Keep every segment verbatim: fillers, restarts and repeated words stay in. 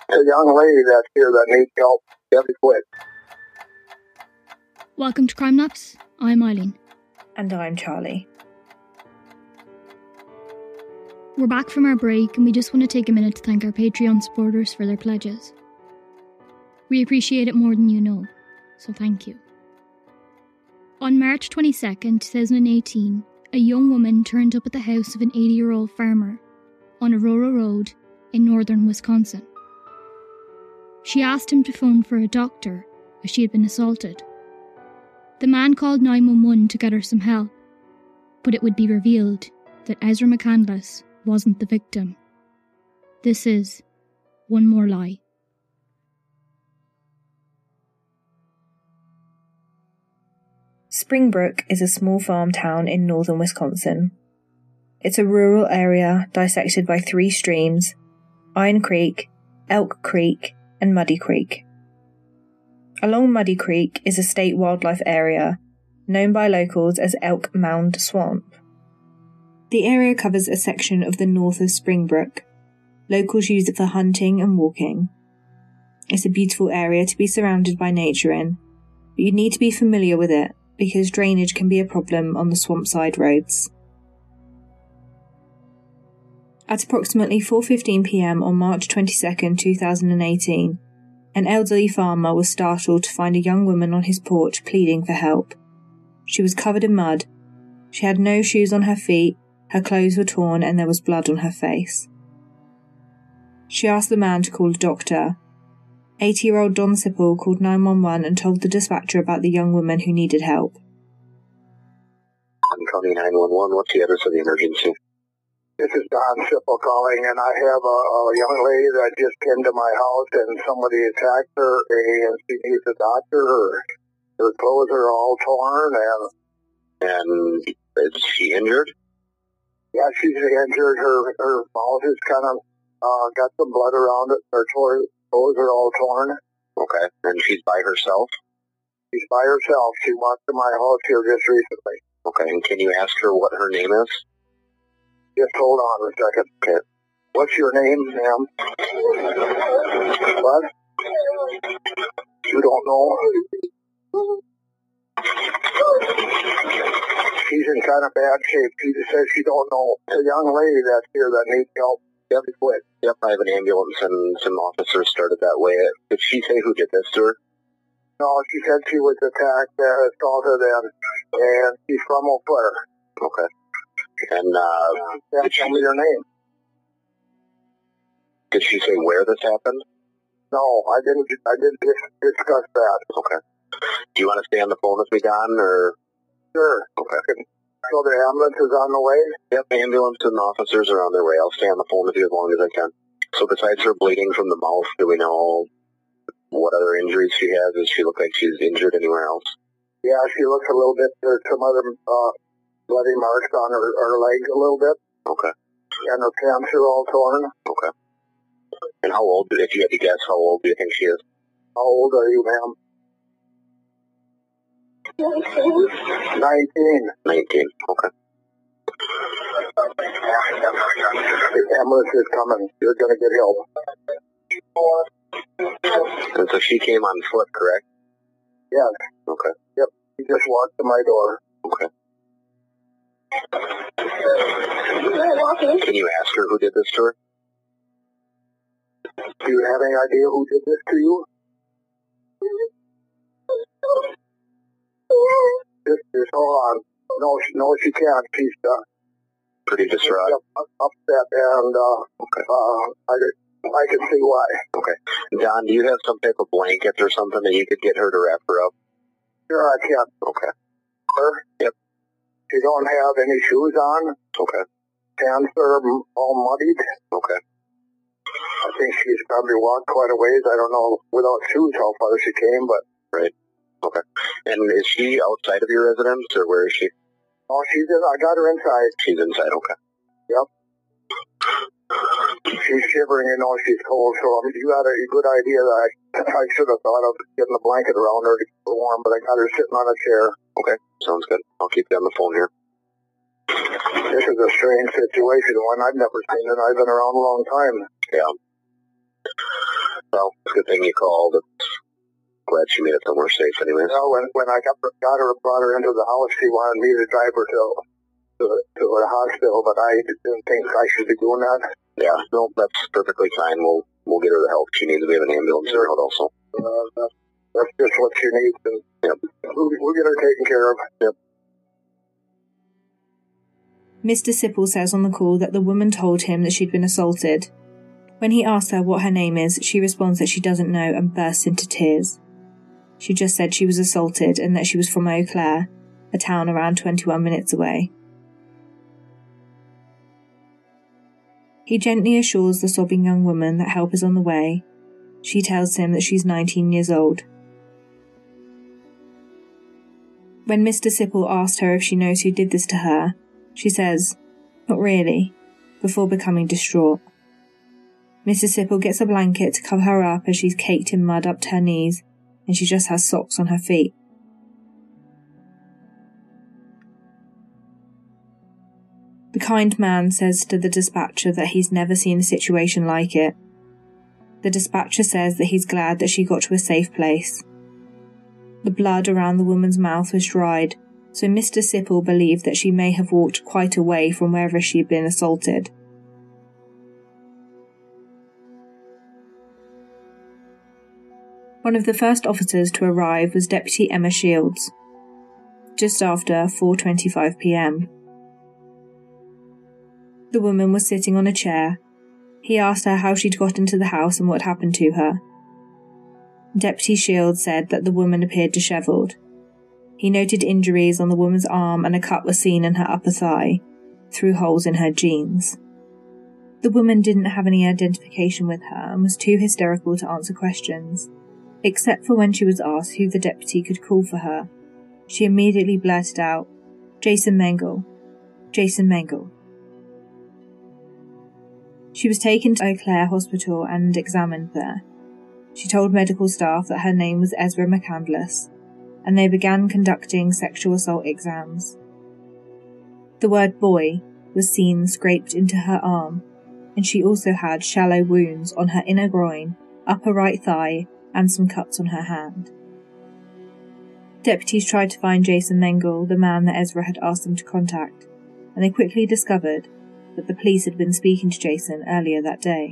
a young lady that's here that needs help. Debbie quick. Welcome to Crime Nuts. I'm Eileen. And I'm Charlie. We're back from our break and we just want to take a minute to thank our Patreon supporters for their pledges. We appreciate it more than you know, so thank you. On March twenty-second, twenty eighteen, a young woman turned up at the house of an eighty-year-old farmer on Aurora Road in northern Wisconsin. She asked him to phone for a doctor as she had been assaulted. The man called nine one one to get her some help, but it would be revealed that Ezra McCandless wasn't the victim. This is One More Lie. Springbrook is a small farm town in northern Wisconsin. It's a rural area dissected by three streams: Iron Creek, Elk Creek, and Muddy Creek. Along Muddy Creek is a state wildlife area, known by locals as Elk Mound Swamp. The area covers a section of the north of Springbrook. Locals use it for hunting and walking. It's a beautiful area to be surrounded by nature in, but you need to be familiar with it because drainage can be a problem on the swampside roads. At approximately four fifteen p m on March twenty-second, twenty eighteen, an elderly farmer was startled to find a young woman on his porch pleading for help. She was covered in mud. She had no shoes on her feet, her clothes were torn, and there was blood on her face. She asked the man to call a doctor. eighty-year-old Don Sipple called nine one one and told the dispatcher about the young woman who needed help. I'm calling nine one one. What's the address of the emergency? This is Don Sipple calling, and I have a, a young lady that just came to my house, and somebody attacked her, and she needs a doctor. Her, her clothes are all torn, and... And is she injured? Yeah, she's injured. Her her mouth is kind of uh, got some blood around it. Her tor- clothes are all torn. Okay, and she's by herself? She's by herself. She walked to my house here just recently. Okay, and can you ask her what her name is? Just hold on a second. Okay. What's your name, ma'am? What? You don't know? She's in kind of bad shape. She just says she don't know. It's a young lady that's here that needs help. Debbie quick. Yep, I have an ambulance and some officers started that way. Did she say who did this to her? No, she said she was attacked, uh, assaulted, and, and she's from Eau Claire. Okay. And, uh, yeah, did tell she, me your name. Did she say where this happened? No, I didn't, I didn't discuss that. Okay. Do you want to stay on the phone with me, Don, or? Sure. Okay. So the ambulance is on the way? Yep, ambulance and officers are on their way. I'll stay on the phone with you as long as I can. So besides her bleeding from the mouth, do we know what other injuries she has? Does she look like she's injured anywhere else? Yeah, she looks a little bit, there's some other, uh, bloody marks on her, her leg a little bit. Okay. And her pants are all torn. Okay. And how old, if you had to guess, how old do you think she is? How old are you, ma'am? Nineteen. Nineteen. Nineteen, okay. The ambulance is coming. You're going to get help. And so she came on foot, correct? Yes. Okay. Yep. She just walked to my door. Okay. Can you ask her who did this to her? Do you have any idea who did this to you? Just, just hold on. No, she, no, she can't. She's uh, pretty distraught. Upset, and uh, okay. uh, I, I can see why. Okay. Don, do you have some type of blanket or something that you could get her to wrap her up? Sure, I can. Okay. Her? Yep. She don't have any shoes on. Okay. Pants are all muddied. Okay. I think she's probably walked quite a ways. I don't know without shoes how far she came, but... Right. Okay. And is she outside of your residence, or where is she? Oh, she's in, I got her inside. She's inside, okay. Yep. She's shivering, you know, she's cold, so I mean, you got a good idea that I, I should have thought of getting a blanket around her to keep her warm, but I got her sitting on a chair. Okay, sounds good. I'll keep you on the phone here. This is a strange situation, one I've never seen, and I've been around a long time. Yeah. Well, it's a good thing you called. It's glad she made it somewhere safe anyway. Well, when, when I got, got her, brought her into the house, she wanted me to drive her to, to, to the hospital, but I didn't think I should be doing that. Yeah, no, that's perfectly fine. We'll we'll get her the help she needs. We have an ambulance there also. Uh, that's, that's just what she needs, and yep. we'll, we'll get her taken care of. Yep. Mister Sipple says on the call that the woman told him that she'd been assaulted. When he asks her what her name is, she responds that she doesn't know and bursts into tears. She just said she was assaulted and that she was from Eau Claire, a town around twenty-one minutes away. He gently assures the sobbing young woman that help is on the way. She tells him that she's nineteen years old. When Mister Sipple asked her if she knows who did this to her, she says, "Not really," before becoming distraught. Mister Sipple gets a blanket to cover her up as she's caked in mud up to her knees, and she just has socks on her feet. The kind man says to the dispatcher that he's never seen a situation like it. The dispatcher says that he's glad that she got to a safe place. The blood around the woman's mouth was dried, so Mister Sipple believed that she may have walked quite a way from wherever she had been assaulted. One of the first officers to arrive was Deputy Emma Shields, just after four twenty-five p m. The woman was sitting on a chair. He asked her how she'd got into the house and what happened to her. Deputy Shields said that the woman appeared dishevelled. He noted injuries on the woman's arm and a cut was seen in her upper thigh, through holes in her jeans. The woman didn't have any identification with her and was too hysterical to answer questions, except for when she was asked who the deputy could call for her. She immediately blurted out, "Jason Mengel. Jason Mengel." She was taken to Eau Claire Hospital and examined there. She told medical staff that her name was Ezra McCandless, and they began conducting sexual assault exams. The word boy was seen scraped into her arm, and she also had shallow wounds on her inner groin, upper right thigh, and some cuts on her hand. Deputies tried to find Jason Mengel, the man that Ezra had asked them to contact, and they quickly discovered that the police had been speaking to Jason earlier that day.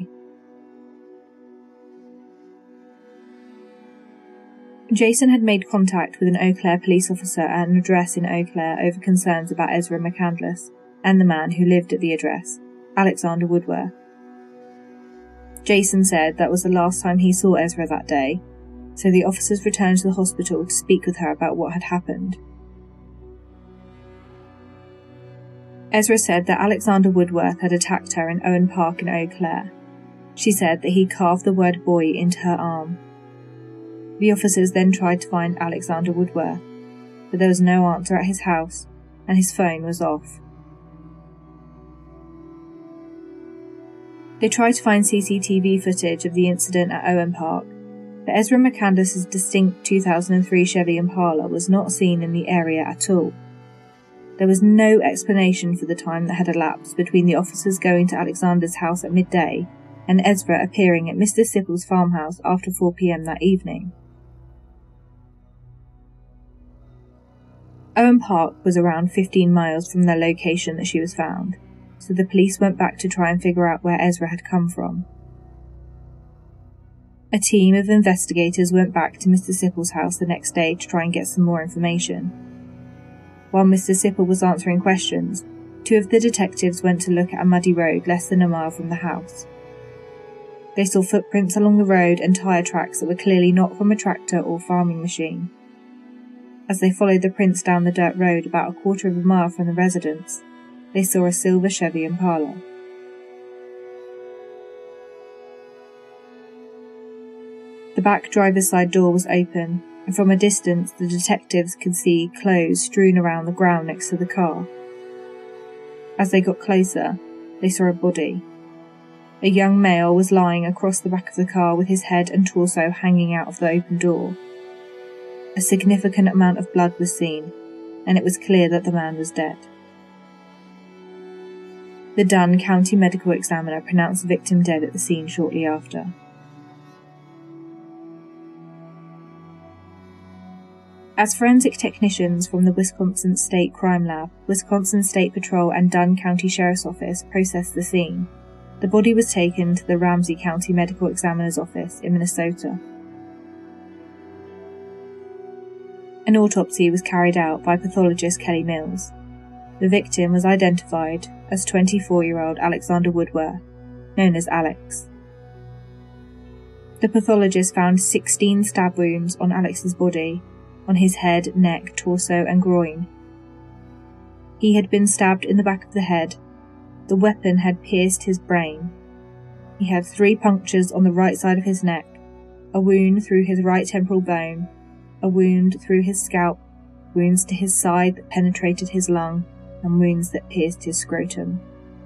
Jason had made contact with an Eau Claire police officer at an address in Eau Claire over concerns about Ezra McCandless and the man who lived at the address, Alexander Woodworth. Jason said that was the last time he saw Ezra that day, so the officers returned to the hospital to speak with her about what had happened. Ezra said that Alexander Woodworth had attacked her in Owen Park in Eau Claire. She said that he carved the word boy into her arm. The officers then tried to find Alexander Woodworth, but there was no answer at his house, and his phone was off. They tried to find C C T V footage of the incident at Owen Park, but Ezra McCandless's distinct two thousand three Chevy Impala was not seen in the area at all. There was no explanation for the time that had elapsed between the officers going to Alexander's house at midday and Ezra appearing at Mister Sipple's farmhouse after four p m that evening. Owen Park was around fifteen miles from the location that she was found, so the police went back to try and figure out where Ezra had come from. A team of investigators went back to Mister Sipple's house the next day to try and get some more information. While Mister Sipple was answering questions, two of the detectives went to look at a muddy road less than a mile from the house. They saw footprints along the road and tyre tracks that were clearly not from a tractor or farming machine. As they followed the prints down the dirt road about a quarter of a mile from the residence, they saw a silver Chevy Impala. The back driver's side door was open, and from a distance the detectives could see clothes strewn around the ground next to the car. As they got closer, they saw a body. A young male was lying across the back of the car with his head and torso hanging out of the open door. A significant amount of blood was seen, and it was clear that the man was dead. The Dunn County Medical Examiner pronounced the victim dead at the scene shortly after. As forensic technicians from the Wisconsin State Crime Lab, Wisconsin State Patrol and Dunn County Sheriff's Office processed the scene, the body was taken to the Ramsey County Medical Examiner's Office in Minnesota. An autopsy was carried out by pathologist Kelly Mills. The victim was identified as twenty-four-year-old Alexander Woodworth, known as Alex. The pathologist found sixteen stab wounds on Alex's body, on his head, neck, torso and groin. He had been stabbed in the back of the head. The weapon had pierced his brain. He had three punctures on the right side of his neck, a wound through his right temporal bone, a wound through his scalp, wounds to his side that penetrated his lung, and wounds that pierced his scrotum.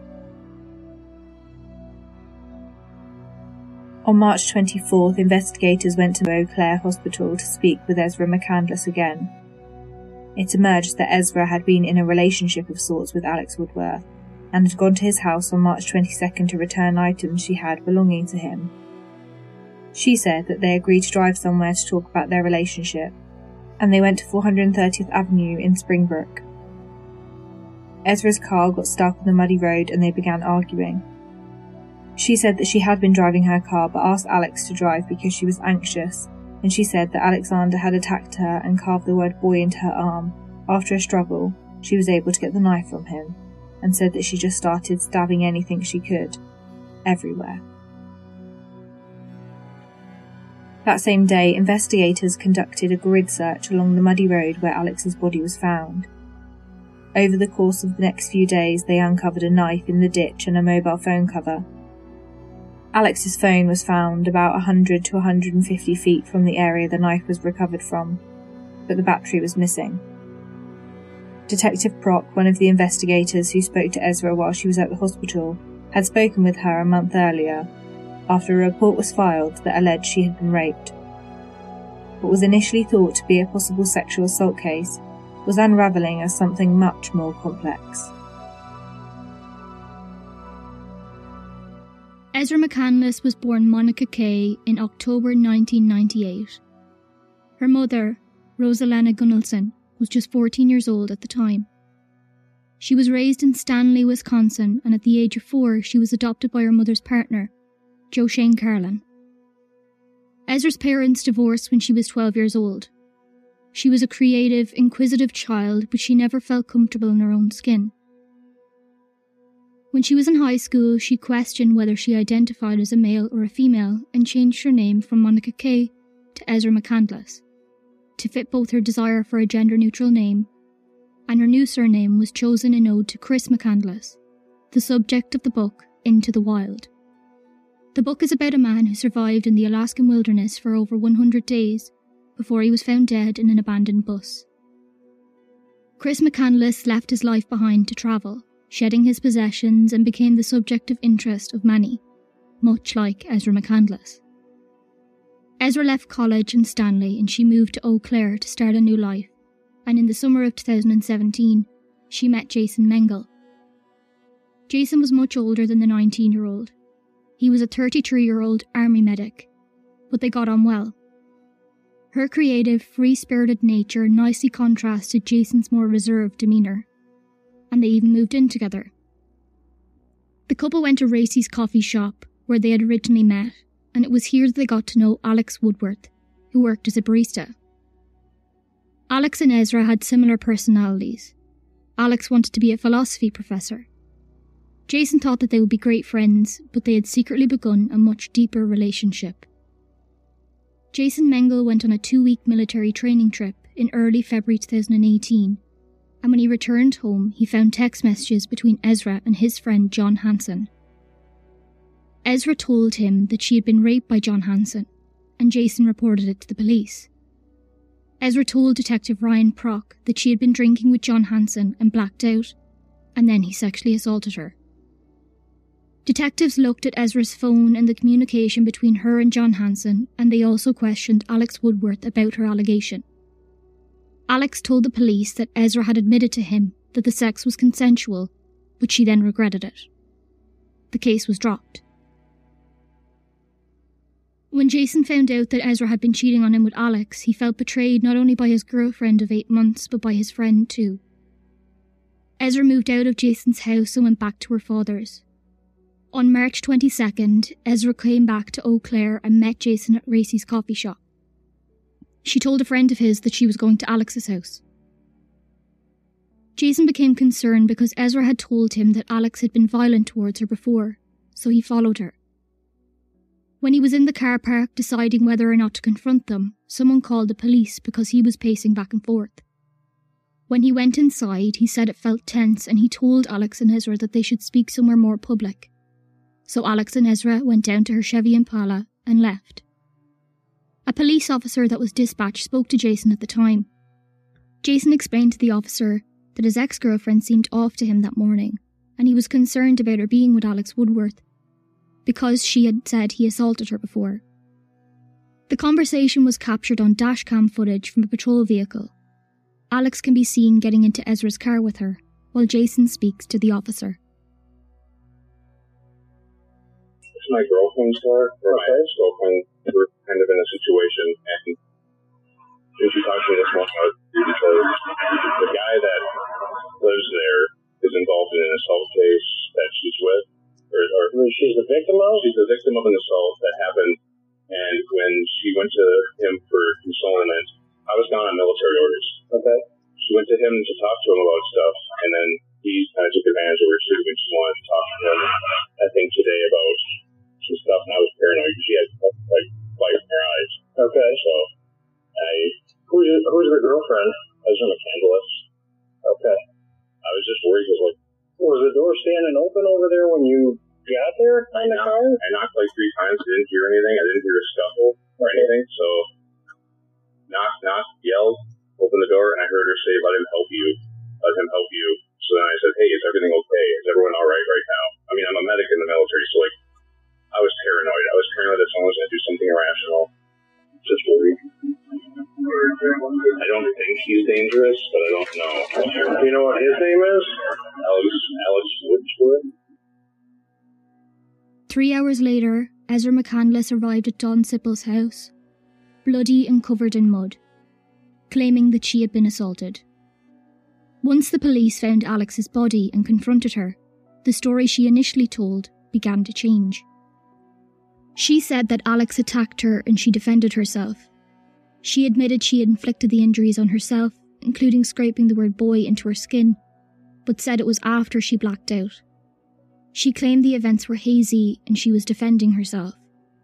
On March twenty-fourth, investigators went to Eau Claire Hospital to speak with Ezra McCandless again. It emerged that Ezra had been in a relationship of sorts with Alex Woodworth, and had gone to his house on March twenty-second to return items she had belonging to him. She said that they agreed to drive somewhere to talk about their relationship, and they went to four hundred thirtieth Avenue in Springbrook. Ezra's car got stuck on the muddy road and they began arguing. She said that she had been driving her car but asked Alex to drive because she was anxious, and she said that Alexander had attacked her and carved the word boy into her arm. After a struggle, she was able to get the knife from him, and said that she just started stabbing anything she could, everywhere. That same day, investigators conducted a grid search along the muddy road where Alex's body was found. Over the course of the next few days, they uncovered a knife in the ditch and a mobile phone cover. Alex's phone was found about one hundred to one hundred fifty feet from the area the knife was recovered from, but the battery was missing. Detective Prock, one of the investigators who spoke to Ezra while she was at the hospital, had spoken with her a month earlier, after a report was filed that alleged she had been raped. What was initially thought to be a possible sexual assault case was unravelling as something much more complex. Ezra McCandless was born Monica Kay in October nineteen ninety-eight. Her mother, Rosalena Gunnelson, was just fourteen years old at the time. She was raised in Stanley, Wisconsin, and at the age of four she was adopted by her mother's partner, Joe Shane Carlin. Ezra's parents divorced when she was twelve years old. She was a creative, inquisitive child, but she never felt comfortable in her own skin. When she was in high school, she questioned whether she identified as a male or a female and changed her name from Monica Kay to Ezra McCandless, to fit both her desire for a gender-neutral name, and her new surname was chosen in ode to Chris McCandless, the subject of the book Into the Wild. The book is about a man who survived in the Alaskan wilderness for over one hundred days before he was found dead in an abandoned bus. Chris McCandless left his life behind to travel, shedding his possessions, and became the subject of interest of many, much like Ezra McCandless. Ezra left college in Stanley and she moved to Eau Claire to start a new life, and in the summer of two thousand seventeen, she met Jason Mengel. Jason was much older than the nineteen-year-old. He was a thirty-three-year-old army medic, but they got on well. Her creative, free-spirited nature nicely contrasted Jason's more reserved demeanour, and they even moved in together. The couple went to Racy's coffee shop, where they had originally met, and it was here that they got to know Alex Woodworth, who worked as a barista. Alex and Ezra had similar personalities. Alex wanted to be a philosophy professor. Jason thought that they would be great friends, but they had secretly begun a much deeper relationship. Jason Mengel went on a two-week military training trip in early February two thousand eighteen, and when he returned home, he found text messages between Ezra and his friend John Hansen. Ezra told him that she had been raped by John Hansen, and Jason reported it to the police. Ezra told Detective Ryan Prock that she had been drinking with John Hansen and blacked out, and then he sexually assaulted her. Detectives looked at Ezra's phone and the communication between her and John Hansen, and they also questioned Alex Woodworth about her allegation. Alex told the police that Ezra had admitted to him that the sex was consensual, but she then regretted it. The case was dropped. When Jason found out that Ezra had been cheating on him with Alex, he felt betrayed not only by his girlfriend of eight months, but by his friend too. Ezra moved out of Jason's house and went back to her father's. On March twenty-second, Ezra came back to Eau Claire and met Jason at Racy's coffee shop. She told a friend of his that she was going to Alex's house. Jason became concerned because Ezra had told him that Alex had been violent towards her before, so he followed her. When he was in the car park deciding whether or not to confront them, someone called the police because he was pacing back and forth. When he went inside, he said it felt tense and he told Alex and Ezra that they should speak somewhere more public. So Alex and Ezra went down to her Chevy Impala and left. A police officer that was dispatched spoke to Jason at the time. Jason explained to the officer that his ex-girlfriend seemed off to him that morning, and he was concerned about her being with Alex Woodworth, because she had said he assaulted her before. The conversation was captured on dashcam footage from a patrol vehicle. Alex can be seen getting into Ezra's car with her, while Jason speaks to the officer. It's my girlfriend's car, or my ex-girlfriend. We're kind of in a situation, and she talked to me this morning because the guy that lives there is involved in an assault case that she's with. Or, or she's the victim of? She's the victim of an assault that happened, and when she went to him for consolement, I was gone on military orders. Okay. She went to him to talk to him about stuff, and then he kind of took advantage of her too, and she wanted to talk to him, I think, today about some stuff, and I was paranoid because she had, like, light in her eyes. Okay. So, I... Who's, who's the girlfriend? Ezra McCandless. Okay. I was just worried because, like, was the door standing open over there when you got there in the car? I knocked like three times, didn't hear anything. I didn't hear a scuffle or anything, so knock, knock, yelled, opened the door, and I heard her say, let him help you, let him help you. So then I said, hey, is everything okay? Is everyone all right right now? I mean, I'm a medic in the military, so like, I was paranoid. I was paranoid that someone was going to do something irrational. Just worried. I don't think he's dangerous, but I don't know. Do you know what his name is? Alex, Alex Woodsworth. Three hours later, Ezra McCandless arrived at Dawn Sippel's house, bloody and covered in mud, claiming that she had been assaulted. Once the police found Alex's body and confronted her, the story she initially told began to change. She said that Alex attacked her and she defended herself. She admitted she had inflicted the injuries on herself, including scraping the word boy into her skin, but said it was after she blacked out. She claimed the events were hazy and she was defending herself.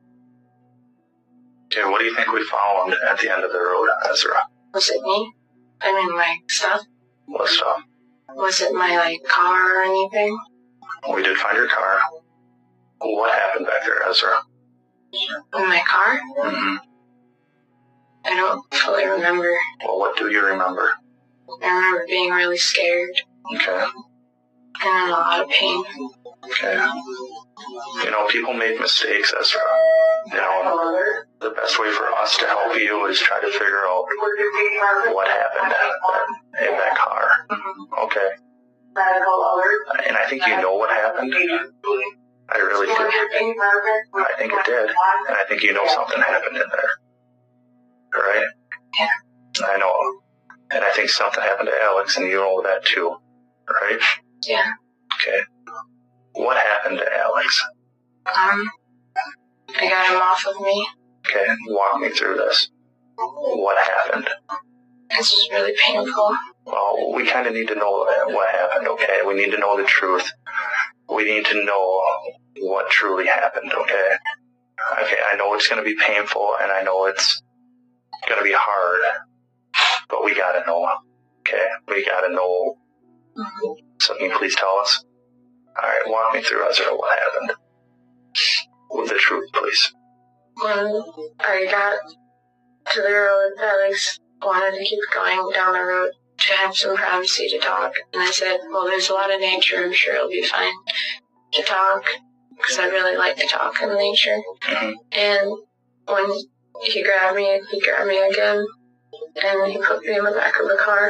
Okay, what do you think we found at the end of the road, Ezra? Was it me? I mean, my stuff? What stuff? Was it my, like, car or anything? We did find your car. What happened back there, Ezra? In my car? Mm-hmm. I don't fully remember. Well, what do you remember? I remember being really scared. Okay. And in a lot of pain. Okay. You know, people make mistakes, Ezra. You know, the best way for us to help you is try to figure out what happened in that car. Okay. And I think you know what happened. I really do. I think it did. And I think you know something happened in there. Right? Yeah. I know. And I think something happened to Alex, and you know that too. Right? Yeah. Okay. What happened to Alex? Um, I got him off of me. Okay, walk me through this. What happened? This was really painful. Well, we kind of need to know what happened, okay? We need to know the truth. We need to know what truly happened, okay? Okay, I know it's going to be painful, and I know it's going to be hard, but we got to know, okay? We got to know. Mm-hmm. So can you please tell us? All right, walk me through, Ezra, what happened. With the truth, please. When I got to the road, Alex wanted to keep going down the road to have some privacy to talk. And I said, well, there's a lot of nature. I'm sure it'll be fine to talk, because I really like to talk in nature. Mm-hmm. And when he grabbed me, he grabbed me again, and he put me in the back of the car.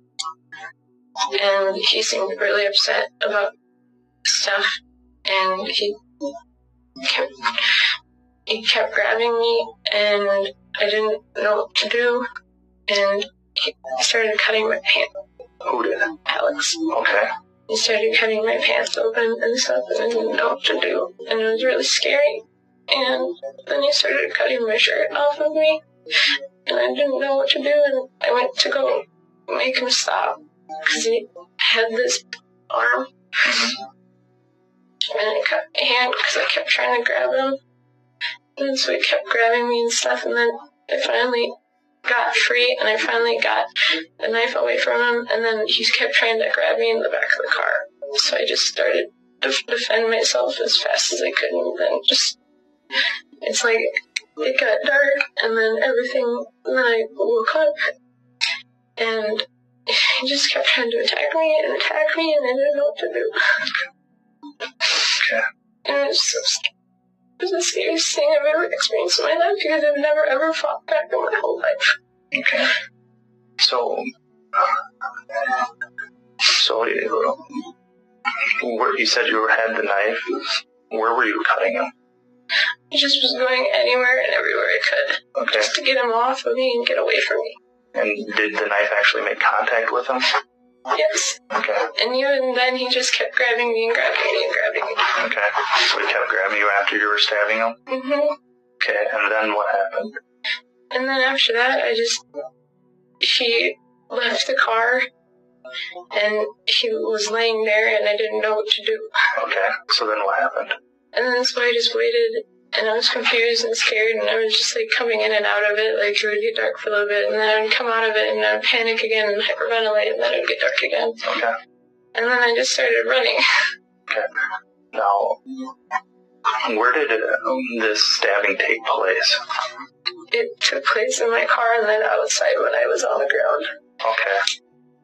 And he seemed really upset about stuff, and he kept he kept grabbing me, and I didn't know what to do, and he started cutting my pants. Who did? Alex. Okay. He started cutting my pants open and stuff, and I didn't know what to do, and it was really scary. And then he started cutting my shirt off of me, and I didn't know what to do, and I went to go make him stop, because he had this arm, and I cut my hand because I kept trying to grab him, and so he kept grabbing me and stuff, and then I finally got free, and I finally got the knife away from him, and then he kept trying to grab me in the back of the car, so I just started to defend myself as fast as I could, and then just, it's like, it got dark, and then everything, and then I woke up, and he just kept trying to attack me and attack me, and I didn't know what to do. Okay. And it was, so, it was the scariest thing I've ever experienced in my life, because I've never ever fought back in my whole life. Okay. So, so where you said you had the knife, where were you cutting him? I just was going anywhere and everywhere I could, Okay. just to get him off of me and get away from me. And did the knife actually make contact with him? Yes. Okay. And even then, he just kept grabbing me and grabbing me and grabbing me. Okay. So he kept grabbing you after you were stabbing him? Mm-hmm. Okay, and then what happened? And then after that, I just, he left the car, and he was laying there, and I didn't know what to do. Okay, so then what happened? And then so I just waited, and I was confused and scared, and I was just like coming in and out of it, like it would get dark for a little bit, and then I'd come out of it, and I'd panic again and hyperventilate, and then it would get dark again. Okay. And then I just started running. Okay. Now, where did it, um, this stabbing take place? It took place in my car and then outside when I was on the ground. Okay.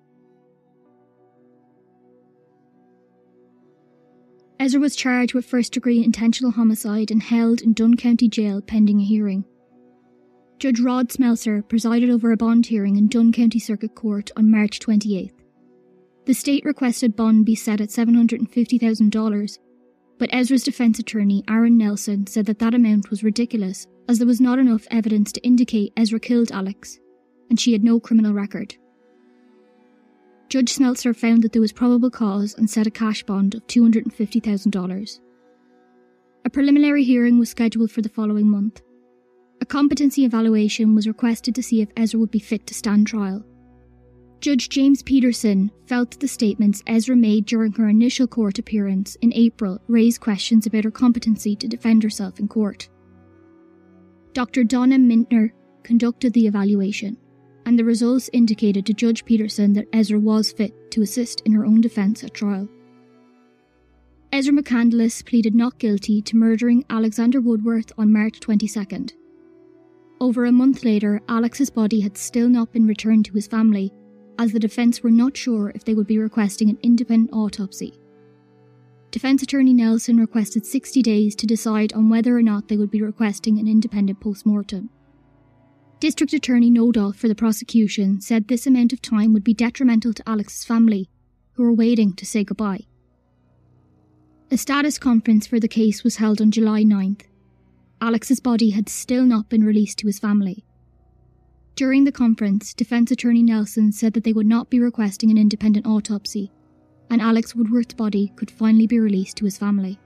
Ezra was charged with first-degree intentional homicide and held in Dunn County Jail pending a hearing. Judge Rod Smelser presided over a bond hearing in Dunn County Circuit Court on March twenty-eighth. The state requested bond be set at seven hundred fifty thousand dollars, but Ezra's defence attorney, Aaron Nelson, said that that amount was ridiculous as there was not enough evidence to indicate Ezra killed Alex, and she had no criminal record. Judge Smelser found that there was probable cause and set a cash bond of two hundred fifty thousand dollars. A preliminary hearing was scheduled for the following month. A competency evaluation was requested to see if Ezra would be fit to stand trial. Judge James Peterson felt that the statements Ezra made during her initial court appearance in April raised questions about her competency to defend herself in court. Doctor Donna Mintner conducted the evaluation, and the results indicated to Judge Peterson that Ezra was fit to assist in her own defence at trial. Ezra McCandless pleaded not guilty to murdering Alexander Woodworth on March twenty-second. Over a month later, Alex's body had still not been returned to his family, as the defence were not sure if they would be requesting an independent autopsy. Defence attorney Nelson requested sixty days to decide on whether or not they would be requesting an independent post-mortem. District Attorney Nodal for the prosecution said this amount of time would be detrimental to Alex's family, who were waiting to say goodbye. A status conference for the case was held on July ninth. Alex's body had still not been released to his family. During the conference, Defence Attorney Nelson said that they would not be requesting an independent autopsy, and Alex Woodworth's body could finally be released to his family.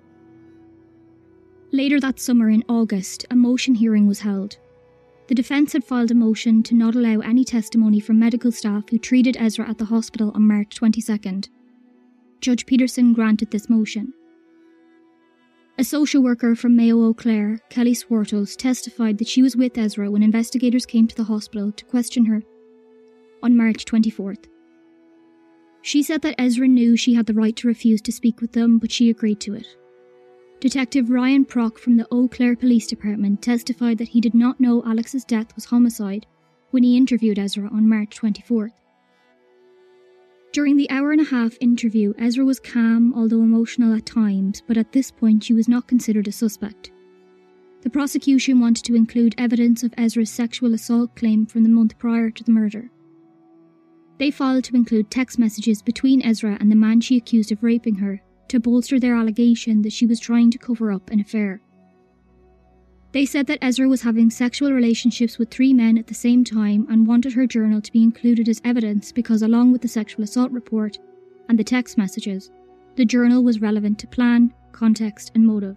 Later that summer in August, a motion hearing was held. The defence had filed a motion to not allow any testimony from medical staff who treated Ezra at the hospital on March twenty-second. Judge Peterson granted this motion. A social worker from Mayo Eau Claire, Kelly Swartos, testified that she was with Ezra when investigators came to the hospital to question her on March twenty-fourth. She said that Ezra knew she had the right to refuse to speak with them, but she agreed to it. Detective Ryan Prock from the Eau Claire Police Department testified that he did not know Alex's death was homicide when he interviewed Ezra on March twenty-fourth. During the hour and a half interview, Ezra was calm, although emotional at times, but at this point she was not considered a suspect. The prosecution wanted to include evidence of Ezra's sexual assault claim from the month prior to the murder. They filed to include text messages between Ezra and the man she accused of raping her, to bolster their allegation that she was trying to cover up an affair. They said that Ezra was having sexual relationships with three men at the same time and wanted her journal to be included as evidence because, along with the sexual assault report and the text messages, the journal was relevant to plan, context and motive.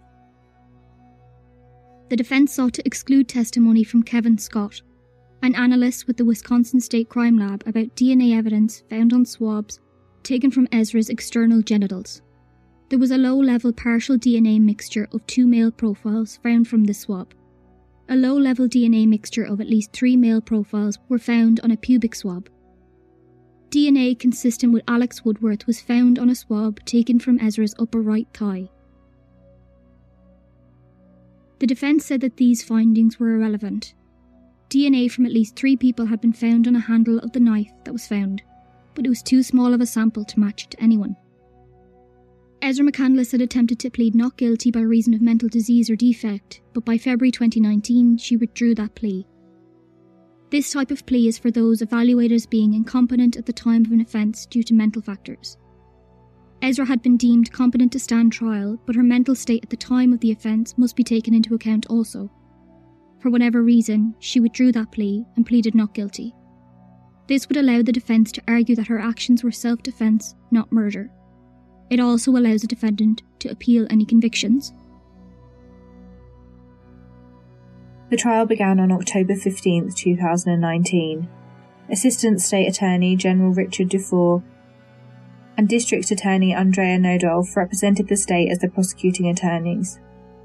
The defence sought to exclude testimony from Kevin Scott, an analyst with the Wisconsin State Crime Lab, about D N A evidence found on swabs taken from Ezra's external genitals. There was a low-level partial D N A mixture of two male profiles found from this swab. A low-level D N A mixture of at least three male profiles were found on a pubic swab. D N A consistent with Alex Woodworth was found on a swab taken from Ezra's upper right thigh. The defence said that these findings were irrelevant. D N A from at least three people had been found on a handle of the knife that was found, but it was too small of a sample to match it to anyone. Ezra McCandless had attempted to plead not guilty by reason of mental disease or defect, but by February twenty nineteen she withdrew that plea. This type of plea is for those evaluated as being incompetent at the time of an offence due to mental factors. Ezra had been deemed competent to stand trial, but her mental state at the time of the offence must be taken into account also. For whatever reason, she withdrew that plea and pleaded not guilty. This would allow the defence to argue that her actions were self-defence, not murder. It also allows the defendant to appeal any convictions. The trial began on October fifteenth, two thousand nineteen. Assistant State Attorney General Richard Dufour and District Attorney Andrea Nodolf represented the state as the prosecuting attorneys.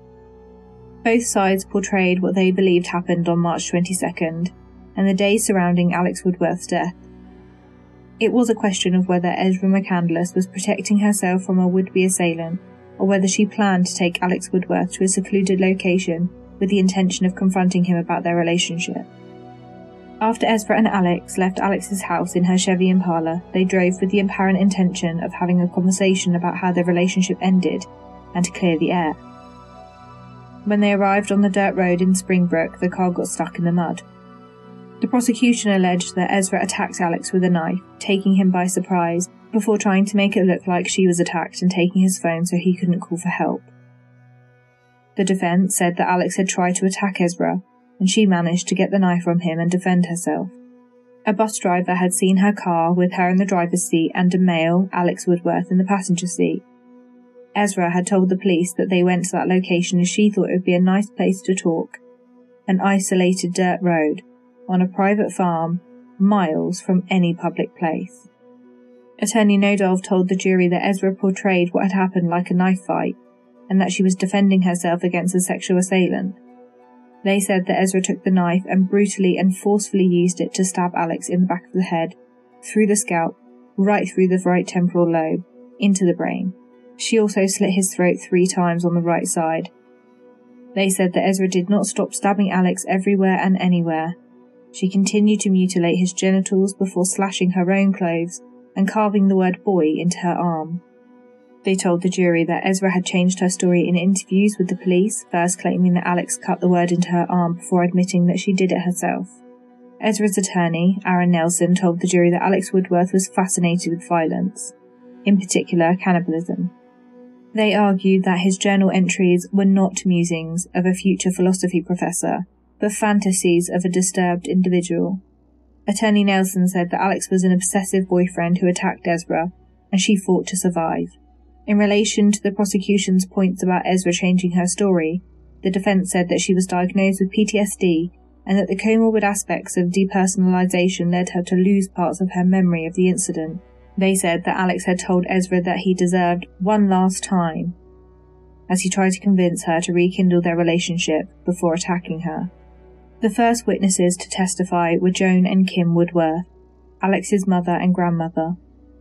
Both sides portrayed what they believed happened on March twenty-second, and the days surrounding Alex Woodworth's death. It was a question of whether Ezra McCandless was protecting herself from a would-be assailant, or whether she planned to take Alex Woodworth to a secluded location with the intention of confronting him about their relationship. After Ezra and Alex left Alex's house in her Chevy Impala, they drove with the apparent intention of having a conversation about how their relationship ended and to clear the air. When they arrived on the dirt road in Springbrook, the car got stuck in the mud. The prosecution alleged that Ezra attacked Alex with a knife, taking him by surprise, before trying to make it look like she was attacked and taking his phone so he couldn't call for help. The defence said that Alex had tried to attack Ezra, and she managed to get the knife from him and defend herself. A bus driver had seen her car with her in the driver's seat and a male, Alex Woodworth, in the passenger seat. Ezra had told the police that they went to that location as she thought it would be a nice place to talk, an isolated dirt road, on a private farm, miles from any public place. Attorney Nodolf told the jury that Ezra portrayed what had happened like a knife fight, and that she was defending herself against a sexual assailant. They said that Ezra took the knife and brutally and forcefully used it to stab Alex in the back of the head, through the scalp, right through the right temporal lobe, into the brain. She also slit his throat three times on the right side. They said that Ezra did not stop stabbing Alex everywhere and anywhere. She continued to mutilate his genitals before slashing her own clothes and carving the word boy into her arm. They told the jury that Ezra had changed her story in interviews with the police, first claiming that Alex cut the word into her arm before admitting that she did it herself. Ezra's attorney, Aaron Nelson, told the jury that Alex Woodworth was fascinated with violence, in particular cannibalism. They argued that his journal entries were not musings of a future philosophy professor, but fantasies of a disturbed individual. Attorney Nelson said that Alex was an obsessive boyfriend who attacked Ezra, and she fought to survive. In relation to the prosecution's points about Ezra changing her story, the defence said that she was diagnosed with P T S D and that the comorbid aspects of depersonalization led her to lose parts of her memory of the incident. They said that Alex had told Ezra that he deserved one last time, as he tried to convince her to rekindle their relationship before attacking her. The first witnesses to testify were Joan and Kim Woodworth, Alex's mother and grandmother.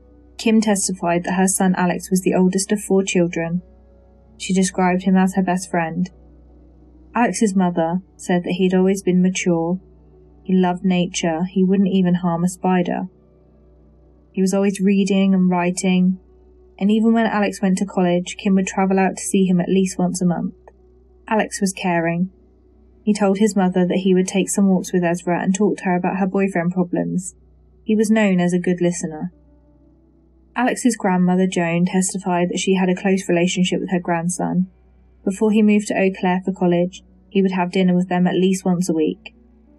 Kim testified that her son Alex was the oldest of four children. She described him as her best friend. Alex's mother said that he had always been mature. He loved nature. He wouldn't even harm a spider. He was always reading and writing, and even when Alex went to college, Kim would travel out to see him at least once a month. Alex was caring. He told his mother that he would take some walks with Ezra and talk to her about her boyfriend problems. He was known as a good listener. Alex's grandmother, Joan, testified that she had a close relationship with her grandson. Before he moved to Eau Claire for college, he would have dinner with them at least once a week.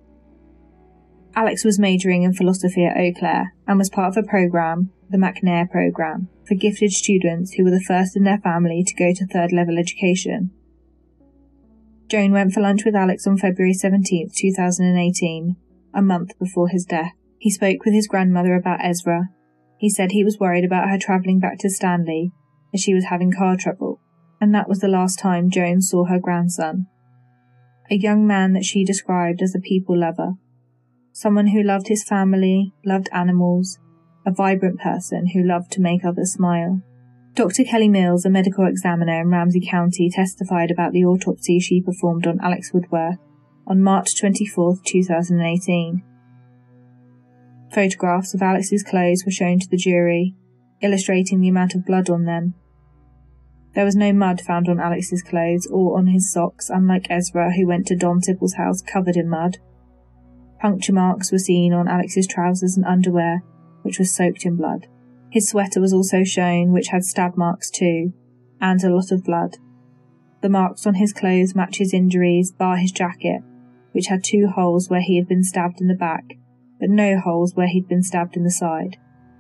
Alex was majoring in philosophy at Eau Claire and was part of a programme, the McNair Programme, for gifted students who were the first in their family to go to third level education. Joan went for lunch with Alex on February seventeenth, two thousand eighteen, a month before his death. He spoke with his grandmother about Ezra. He said he was worried about her travelling back to Stanley as she was having car trouble, and that was the last time Joan saw her grandson. A young man that she described as a people lover. Someone who loved his family, loved animals, a vibrant person who loved to make others smile. Doctor Kelly Mills, a medical examiner in Ramsey County, testified about the autopsy she performed on Alex Woodworth on March twenty-fourth, two thousand eighteen. Photographs of Alex's clothes were shown to the jury, illustrating the amount of blood on them. There was no mud found on Alex's clothes or on his socks, unlike Ezra, who went to Don Tipple's house covered in mud. Puncture marks were seen on Alex's trousers and underwear, which was soaked in blood. His sweater was also shown, which had stab marks too, and a lot of blood. The marks on his clothes match his injuries, bar his jacket, which had two holes where he had been stabbed in the back, but no holes where he'd been stabbed in the side.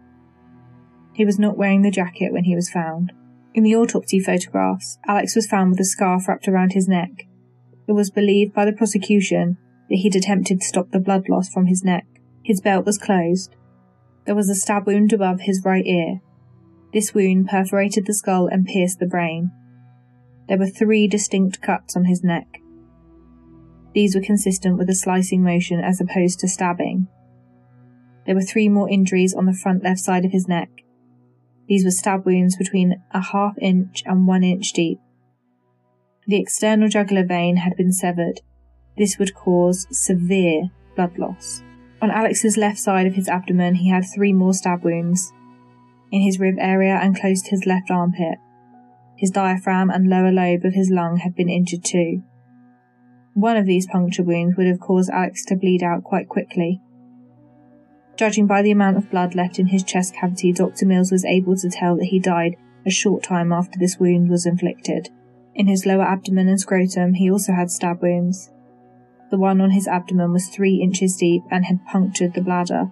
He was not wearing the jacket when he was found. In the autopsy photographs, Alex was found with a scarf wrapped around his neck. It was believed by the prosecution that he'd attempted to stop the blood loss from his neck. His belt was closed. There was a stab wound above his right ear. This wound perforated the skull and pierced the brain. There were three distinct cuts on his neck. These were consistent with a slicing motion as opposed to stabbing. There were three more injuries on the front left side of his neck. These were stab wounds between a half inch and one inch deep. The external jugular vein had been severed. This would cause severe blood loss. On Alex's left side of his abdomen, he had three more stab wounds, in his rib area and close to his left armpit. His diaphragm and lower lobe of his lung had been injured too. One of these puncture wounds would have caused Alex to bleed out quite quickly. Judging by the amount of blood left in his chest cavity, Doctor Mills was able to tell that he died a short time after this wound was inflicted. In his lower abdomen and scrotum, he also had stab wounds. The one on his abdomen was three inches deep and had punctured the bladder.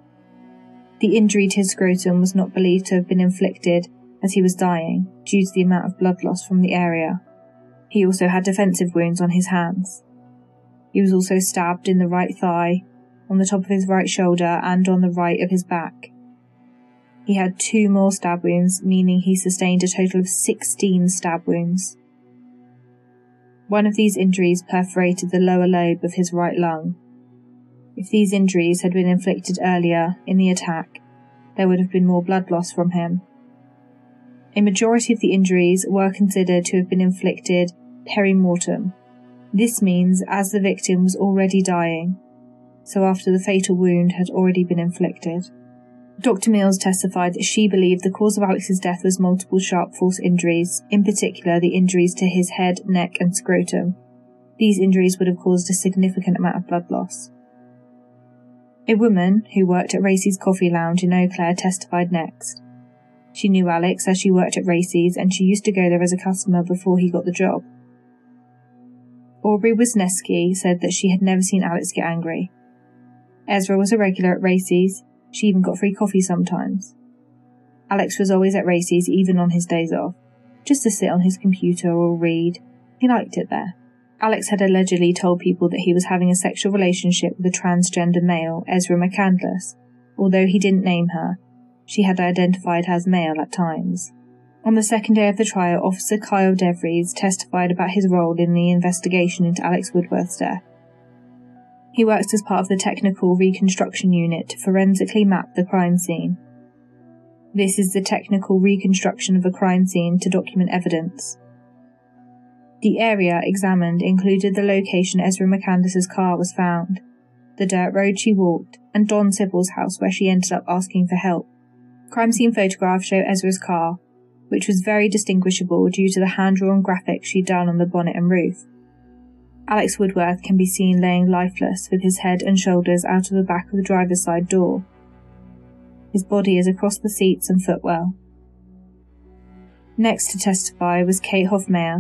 The injury to his scrotum was not believed to have been inflicted as he was dying, due to the amount of blood loss from the area. He also had defensive wounds on his hands. He was also stabbed in the right thigh, on the top of his right shoulder, and on the right of his back. He had two more stab wounds, meaning he sustained a total of sixteen stab wounds. One of these injuries perforated the lower lobe of his right lung. If these injuries had been inflicted earlier in the attack, there would have been more blood loss from him. A majority of the injuries were considered to have been inflicted peri-mortem. This means as the victim was already dying, so after the fatal wound had already been inflicted. Doctor Mills testified that she believed the cause of Alex's death was multiple sharp force injuries, in particular the injuries to his head, neck and scrotum. These injuries would have caused a significant amount of blood loss. A woman who worked at Racey's Coffee Lounge in Eau Claire testified next. She knew Alex as she worked at Racey's, and she used to go there as a customer before he got the job. Aubrey Wisniewski said that she had never seen Alex get angry. Ezra was a regular at Racey's. She even got free coffee sometimes. Alex was always at Racey's, even on his days off, just to sit on his computer or read. He liked it there. Alex had allegedly told people that he was having a sexual relationship with a transgender male, Ezra McCandless. Although he didn't name her, she had identified her as male at times. On the second day of the trial, Officer Kyle DeVries testified about his role in the investigation into Alex Woodworth's death. He works as part of the Technical Reconstruction Unit to forensically map the crime scene. This is the technical reconstruction of a crime scene to document evidence. The area examined included the location Ezra McCandless's car was found, the dirt road she walked, and Don Tipple's house where she ended up asking for help. Crime scene photographs show Ezra's car, which was very distinguishable due to the hand-drawn graphics she'd done on the bonnet and roof. Alex Woodworth can be seen laying lifeless with his head and shoulders out of the back of the driver's side door. His body is across the seats and footwell. Next to testify was Kate Hoffmeyer,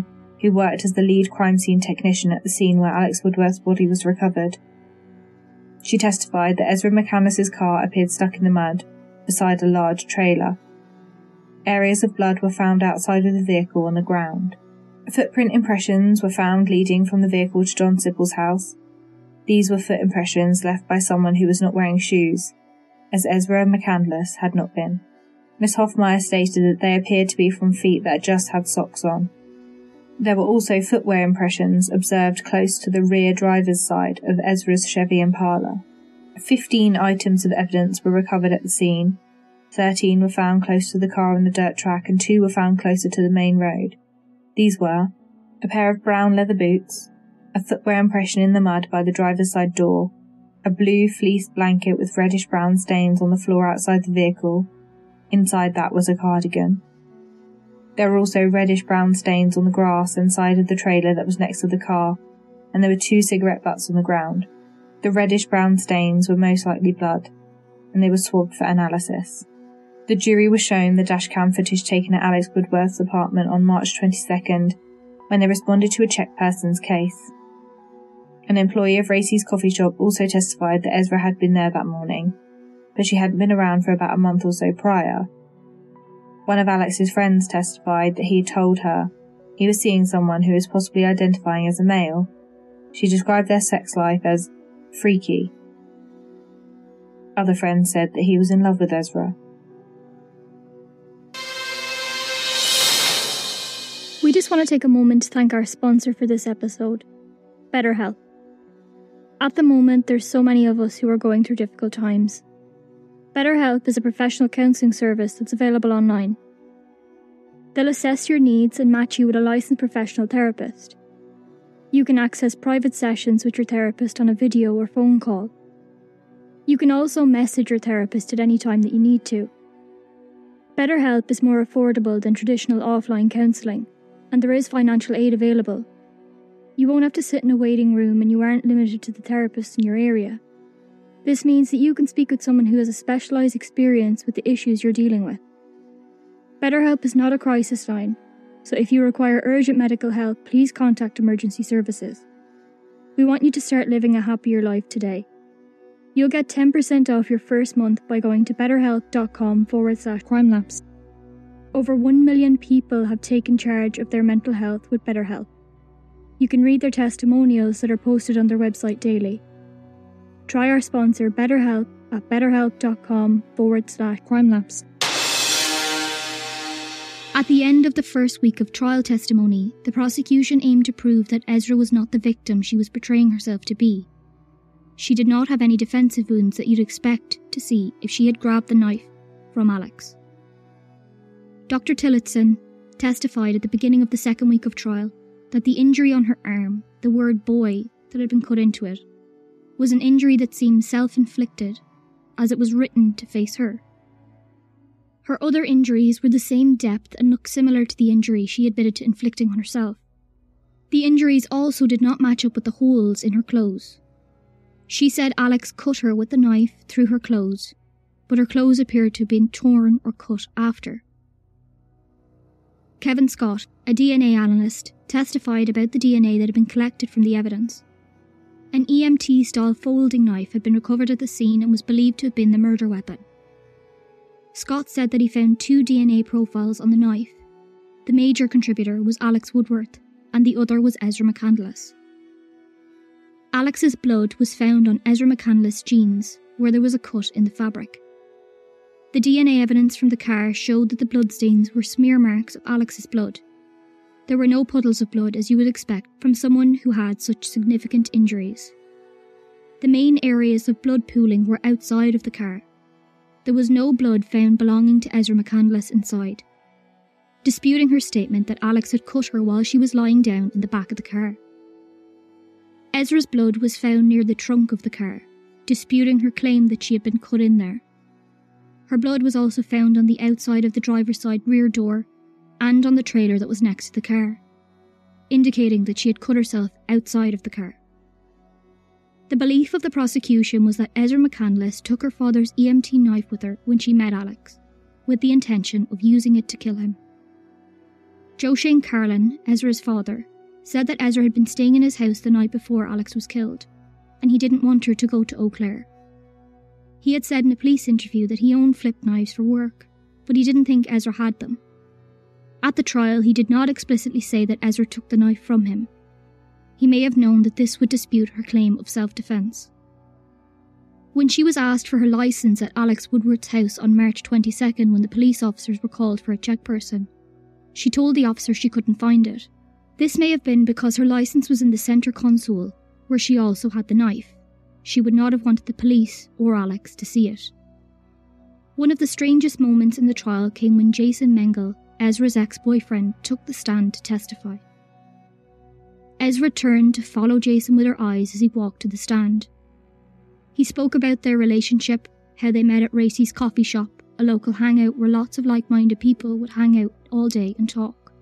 who worked as the lead crime scene technician at the scene where Alex Woodworth's body was recovered. She testified that Ezra McCandless's car appeared stuck in the mud beside a large trailer. Areas of blood were found outside of the vehicle on the ground. Footprint impressions were found leading from the vehicle to John Sippel's house. These were foot impressions left by someone who was not wearing shoes, as Ezra McCandless had not been. Miss Hoffmeyer stated that they appeared to be from feet that just had socks on. There were also footwear impressions observed close to the rear driver's side of Ezra's Chevy Impala. Fifteen items of evidence were recovered at the scene. Thirteen were found close to the car on the dirt track and two were found closer to the main road. These were a pair of brown leather boots, a footwear impression in the mud by the driver's side door, a blue fleece blanket with reddish-brown stains on the floor outside the vehicle. Inside that was a cardigan. There were also reddish-brown stains on the grass inside of the trailer that was next to the car, and there were two cigarette butts on the ground. The reddish-brown stains were most likely blood, and they were swabbed for analysis. The jury was shown the dashcam footage taken at Alex Woodworth's apartment on March twenty-second, when they responded to a checked persons case. An employee of Racy's coffee shop also testified that Ezra had been there that morning, but she hadn't been around for about a month or so prior. One of Alex's friends testified that he had told her he was seeing someone who was possibly identifying as a male. She described their sex life as freaky. Other friends said that he was in love with Ezra. We just want to take a moment to thank our sponsor for this episode, BetterHelp. At the moment, there's so many of us who are going through difficult times. BetterHelp is a professional counselling service that's available online. They'll assess your needs and match you with a licensed professional therapist. You can access private sessions with your therapist on a video or phone call. You can also message your therapist at any time that you need to. BetterHelp is more affordable than traditional offline counselling, and there is financial aid available. You won't have to sit in a waiting room and you aren't limited to the therapist in your area. This means that you can speak with someone who has a specialised experience with the issues you're dealing with. BetterHelp is not a crisis line, so if you require urgent medical help, please contact emergency services. We want you to start living a happier life today. You'll get ten percent off your first month by going to betterhelp.com forward slash crimelapse. Over one million people have taken charge of their mental health with BetterHelp. You can read their testimonials that are posted on their website daily. Try our sponsor BetterHelp at betterhelp.com forward slash crimelapse. At the end of the first week of trial testimony, the prosecution aimed to prove that Ezra was not the victim she was portraying herself to be. She did not have any defensive wounds that you'd expect to see if she had grabbed the knife from Alex. Doctor Tillotson testified at the beginning of the second week of trial that the injury on her arm, the word boy that had been cut into it, was an injury that seemed self-inflicted, as it was written to face her. Her other injuries were the same depth and looked similar to the injury she admitted to inflicting on herself. The injuries also did not match up with the holes in her clothes. She said Alex cut her with the knife through her clothes, but her clothes appeared to have been torn or cut after. Kevin Scott, a D N A analyst, testified about the D N A that had been collected from the evidence. An E M T-style folding knife had been recovered at the scene and was believed to have been the murder weapon. Scott said that he found two D N A profiles on the knife. The major contributor was Alex Woodworth, and the other was Ezra McCandless. Alex's blood was found on Ezra McCandless' jeans, where there was a cut in the fabric. The D N A evidence from the car showed that the bloodstains were smear marks of Alex's blood. There were no puddles of blood, as you would expect from someone who had such significant injuries. The main areas of blood pooling were outside of the car. There was no blood found belonging to Ezra McCandless inside, disputing her statement that Alex had cut her while she was lying down in the back of the car. Ezra's blood was found near the trunk of the car, disputing her claim that she had been cut in there. Her blood was also found on the outside of the driver's side rear door and on the trailer that was next to the car, indicating that she had cut herself outside of the car. The belief of the prosecution was that Ezra McCandless took her father's E M T knife with her when she met Alex, with the intention of using it to kill him. Joe Shane Carlin, Ezra's father, said that Ezra had been staying in his house the night before Alex was killed, and he didn't want her to go to Eau Claire. He had said in a police interview that he owned flip knives for work, but he didn't think Ezra had them. At the trial, he did not explicitly say that Ezra took the knife from him. He may have known that this would dispute her claim of self-defence. When she was asked for her licence at Alex Woodward's house on March twenty-second when the police officers were called for a check person, she told the officer she couldn't find it. This may have been because her licence was in the centre console, where she also had the knife. She would not have wanted the police or Alex to see it. One of the strangest moments in the trial came when Jason Mengel, Ezra's ex-boyfriend, took the stand to testify. Ezra turned to follow Jason with her eyes as he walked to the stand. He spoke about their relationship, how they met at Racy's coffee shop, a local hangout where lots of like-minded people would hang out all day and talk.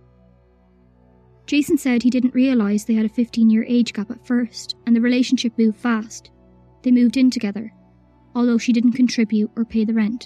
Jason said he didn't realise they had a fifteen-year age gap at first, and the relationship moved fast. They moved in together, although she didn't contribute or pay the rent.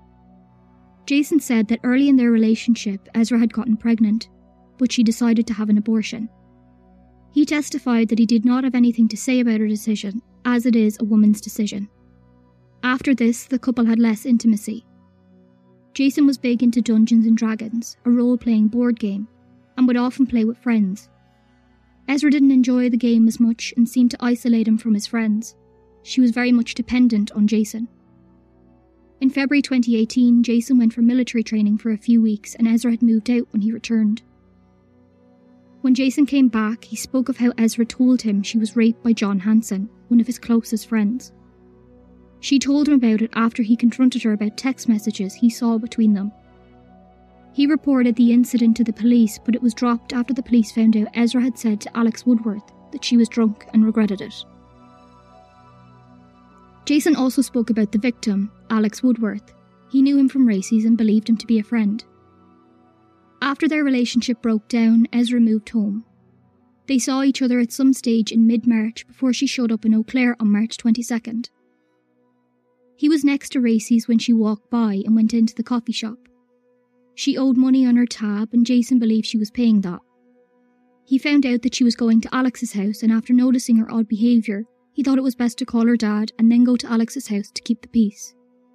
Jason said that early in their relationship, Ezra had gotten pregnant, but she decided to have an abortion. He testified that he did not have anything to say about her decision, as it is a woman's decision. After this, the couple had less intimacy. Jason was big into Dungeons and Dragons, a role-playing board game, and would often play with friends. Ezra didn't enjoy the game as much and seemed to isolate him from his friends. She was very much dependent on Jason. In February twenty eighteen, Jason went for military training for a few weeks and Ezra had moved out when he returned. When Jason came back, he spoke of how Ezra told him she was raped by John Hanson, one of his closest friends. She told him about it after he confronted her about text messages he saw between them. He reported the incident to the police, but it was dropped after the police found out Ezra had said to Alex Woodworth that she was drunk and regretted it. Jason also spoke about the victim, Alex Woodworth. He knew him from Racy's and believed him to be a friend. After their relationship broke down, Ezra moved home. They saw each other at some stage in mid-March before she showed up in Eau Claire on March twenty-second. He was next to Racy's when she walked by and went into the coffee shop. She owed money on her tab and Jason believed she was paying that. He found out that she was going to Alex's house, and after noticing her odd behaviour, he thought it was best to call her dad and then go to Alex's house to keep the peace.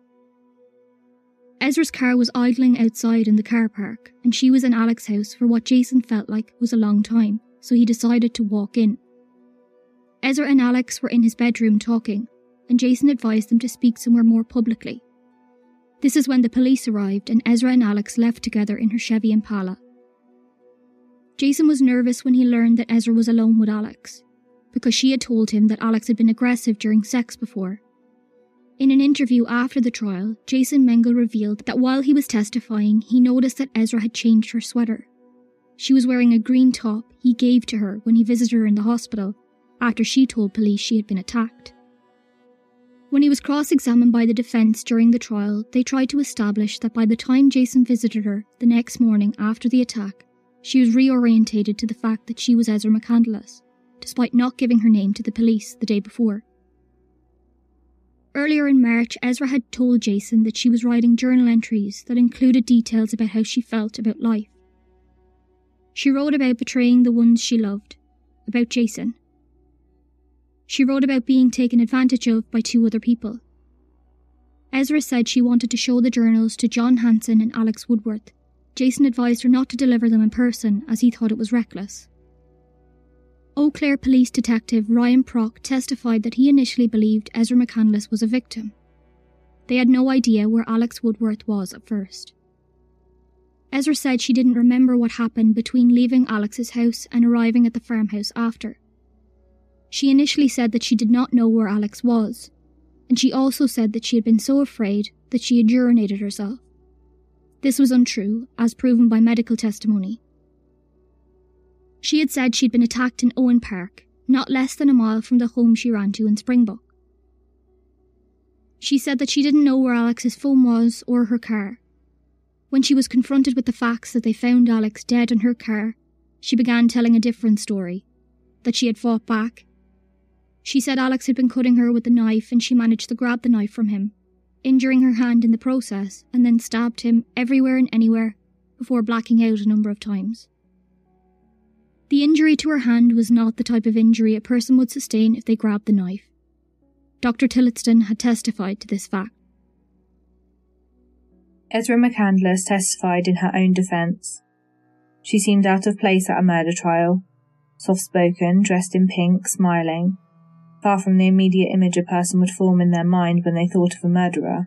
Ezra's car was idling outside in the car park, and she was in Alex's house for what Jason felt like was a long time, so he decided to walk in. Ezra and Alex were in his bedroom talking, and Jason advised them to speak somewhere more publicly. This is when the police arrived and Ezra and Alex left together in her Chevy Impala. Jason was nervous when he learned that Ezra was alone with Alex, because she had told him that Alex had been aggressive during sex before. In an interview after the trial, Jason Mengel revealed that while he was testifying, he noticed that Ezra had changed her sweater. She was wearing a green top he gave to her when he visited her in the hospital, after she told police she had been attacked. When he was cross-examined by the defence during the trial, they tried to establish that by the time Jason visited her the next morning after the attack, she was reorientated to the fact that she was Ezra McCandless, despite not giving her name to the police the day before. Earlier in March, Ezra had told Jason that she was writing journal entries that included details about how she felt about life. She wrote about betraying the ones she loved, about Jason. She wrote about being taken advantage of by two other people. Ezra said she wanted to show the journals to John Hanson and Alex Woodworth. Jason advised her not to deliver them in person as he thought it was reckless. Eau Claire Police Detective Ryan Prock testified that he initially believed Ezra McCandless was a victim. They had no idea where Alex Woodworth was at first. Ezra said she didn't remember what happened between leaving Alex's house and arriving at the farmhouse after. She initially said that she did not know where Alex was, and she also said that she had been so afraid that she had urinated herself. This was untrue, as proven by medical testimony. She had said she'd been attacked in Owen Park, not less than a mile from the home she ran to in Springbok. She said that she didn't know where Alex's phone was or her car. When she was confronted with the facts that they found Alex dead in her car, she began telling a different story, that she had fought back. She said Alex had been cutting her with a knife and she managed to grab the knife from him, injuring her hand in the process, and then stabbed him everywhere and anywhere before blacking out a number of times. The injury to her hand was not the type of injury a person would sustain if they grabbed the knife. Doctor Tillotson had testified to this fact. Ezra McCandless testified in her own defence. She seemed out of place at a murder trial, soft-spoken, dressed in pink, smiling, far from the immediate image a person would form in their mind when they thought of a murderer.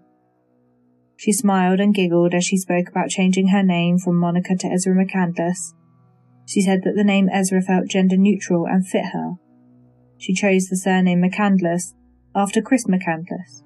She smiled and giggled as she spoke about changing her name from Monica to Ezra McCandless. She said that the name Ezra felt gender-neutral and fit her. She chose the surname McCandless after Chris McCandless.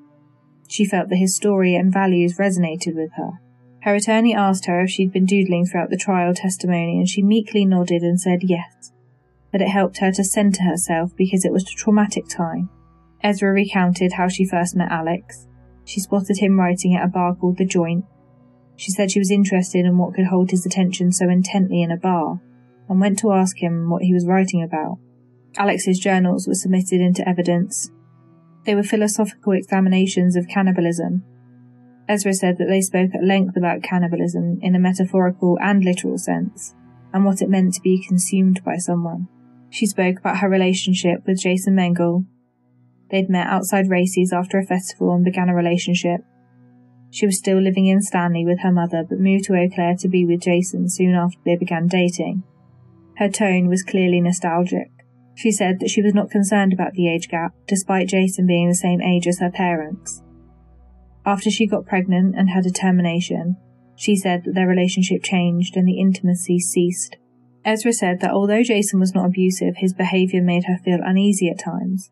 She felt that his story and values resonated with her. Her attorney asked her if she'd been doodling throughout the trial testimony, and she meekly nodded and said yes, that it helped her to centre herself because it was a traumatic time. Ezra recounted how she first met Alex. She spotted him writing at a bar called The Joint. She said she was interested in what could hold his attention so intently in a bar, and went to ask him what he was writing about. Alex's journals were submitted into evidence. They were philosophical examinations of cannibalism. Ezra said that they spoke at length about cannibalism in a metaphorical and literal sense, and what it meant to be consumed by someone. She spoke about her relationship with Jason Mengel. They'd met outside Racy's after a festival and began a relationship. She was still living in Stanley with her mother, but moved to Eau Claire to be with Jason soon after they began dating. Her tone was clearly nostalgic. She said that she was not concerned about the age gap, despite Jason being the same age as her parents. After she got pregnant and had a termination, she said that their relationship changed and the intimacy ceased. Ezra said that although Jason was not abusive, his behaviour made her feel uneasy at times.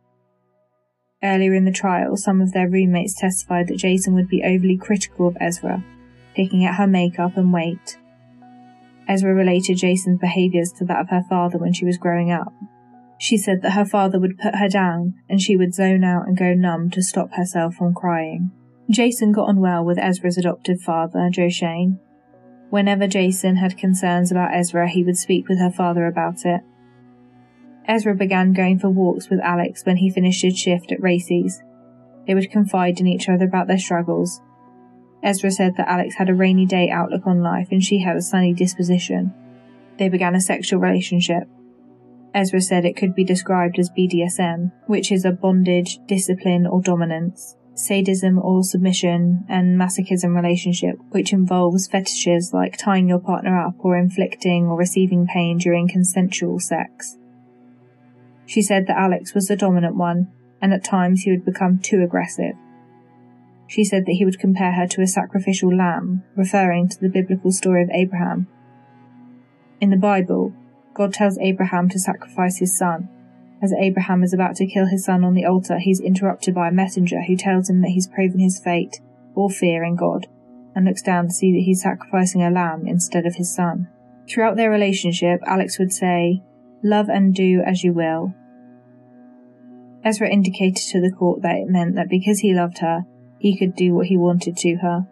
Earlier in the trial, some of their roommates testified that Jason would be overly critical of Ezra, picking at her makeup and weight. Ezra related Jason's behaviours to that of her father when she was growing up. She said that her father would put her down and she would zone out and go numb to stop herself from crying. Jason got on well with Ezra's adoptive father, Joe Shane. Whenever Jason had concerns about Ezra, he would speak with her father about it. Ezra began going for walks with Alex when he finished his shift at Racy's. They would confide in each other about their struggles. Ezra said that Alex had a rainy day outlook on life and she had a sunny disposition. They began a sexual relationship. Ezra said it could be described as B D S M, which is a bondage, discipline or dominance, sadism or submission, and masochism relationship, which involves fetishes like tying your partner up or inflicting or receiving pain during consensual sex. She said that Alex was the dominant one, and at times he would become too aggressive. She said that he would compare her to a sacrificial lamb, referring to the biblical story of Abraham. In the Bible, God tells Abraham to sacrifice his son. As Abraham is about to kill his son on the altar, he's interrupted by a messenger who tells him that he's proven his fate, or fear in God, and looks down to see that he's sacrificing a lamb instead of his son. Throughout their relationship, Alex would say, "Love and do as you will." Ezra indicated to the court that it meant that because he loved her, he could do what he wanted to her.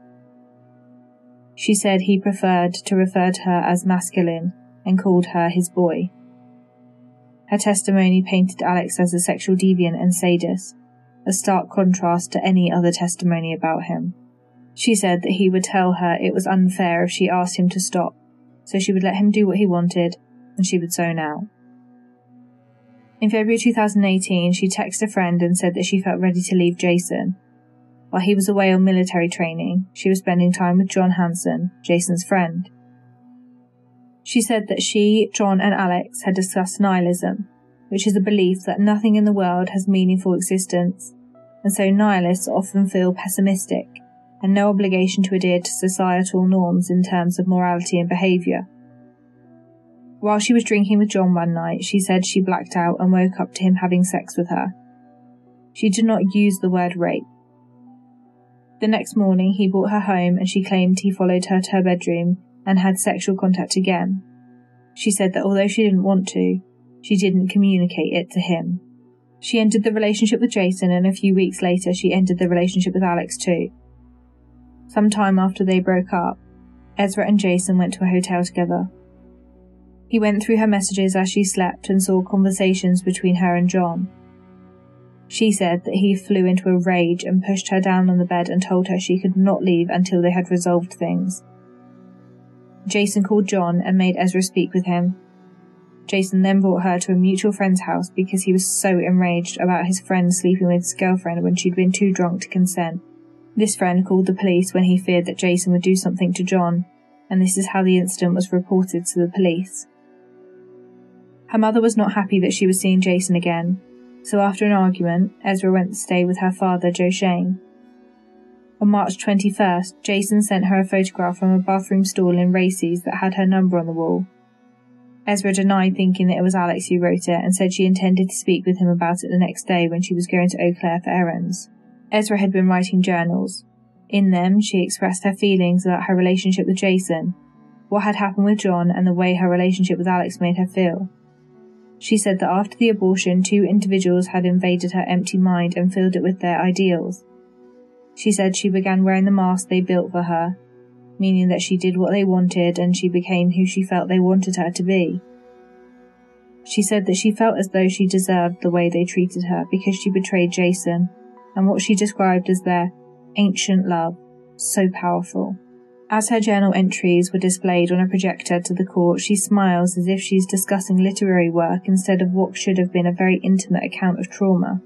She said he preferred to refer to her as masculine and called her his boy. Her testimony painted Alex as a sexual deviant and sadist, a stark contrast to any other testimony about him. She said that he would tell her it was unfair if she asked him to stop, so she would let him do what he wanted, and she would zone out. In February two thousand eighteen, she texted a friend and said that she felt ready to leave Jason. While he was away on military training, she was spending time with John Hanson, Jason's friend. She said that she, John and Alex had discussed nihilism, which is a belief that nothing in the world has meaningful existence, and so nihilists often feel pessimistic and no obligation to adhere to societal norms in terms of morality and behaviour. While she was drinking with John one night, she said she blacked out and woke up to him having sex with her. She did not use the word rape. The next morning he brought her home and she claimed he followed her to her bedroom and had sexual contact again. She said that although she didn't want to, she didn't communicate it to him. She ended the relationship with Jason, and a few weeks later she ended the relationship with Alex too. Some time after they broke up, Ezra and Jason went to a hotel together. He went through her messages as she slept and saw conversations between her and John. She said that he flew into a rage and pushed her down on the bed and told her she could not leave until they had resolved things. Jason called John and made Ezra speak with him. Jason then brought her to a mutual friend's house because he was so enraged about his friend sleeping with his girlfriend when she'd been too drunk to consent. This friend called the police when he feared that Jason would do something to John, and this is how the incident was reported to the police. Her mother was not happy that she was seeing Jason again, so after an argument, Ezra went to stay with her father, Joe Shane. On March twenty-first, Jason sent her a photograph from a bathroom stall in Racy's that had her number on the wall. Ezra denied thinking that it was Alex who wrote it and said she intended to speak with him about it the next day when she was going to Eau Claire for errands. Ezra had been writing journals. In them, she expressed her feelings about her relationship with Jason, what had happened with John, and the way her relationship with Alex made her feel. She said that after the abortion, two individuals had invaded her empty mind and filled it with their ideals. She said she began wearing the mask they built for her, meaning that she did what they wanted and she became who she felt they wanted her to be. She said that she felt as though she deserved the way they treated her because she betrayed Jason, and what she described as their ancient love, so powerful. As her journal entries were displayed on a projector to the court, she smiles as if she's discussing literary work instead of what should have been a very intimate account of trauma.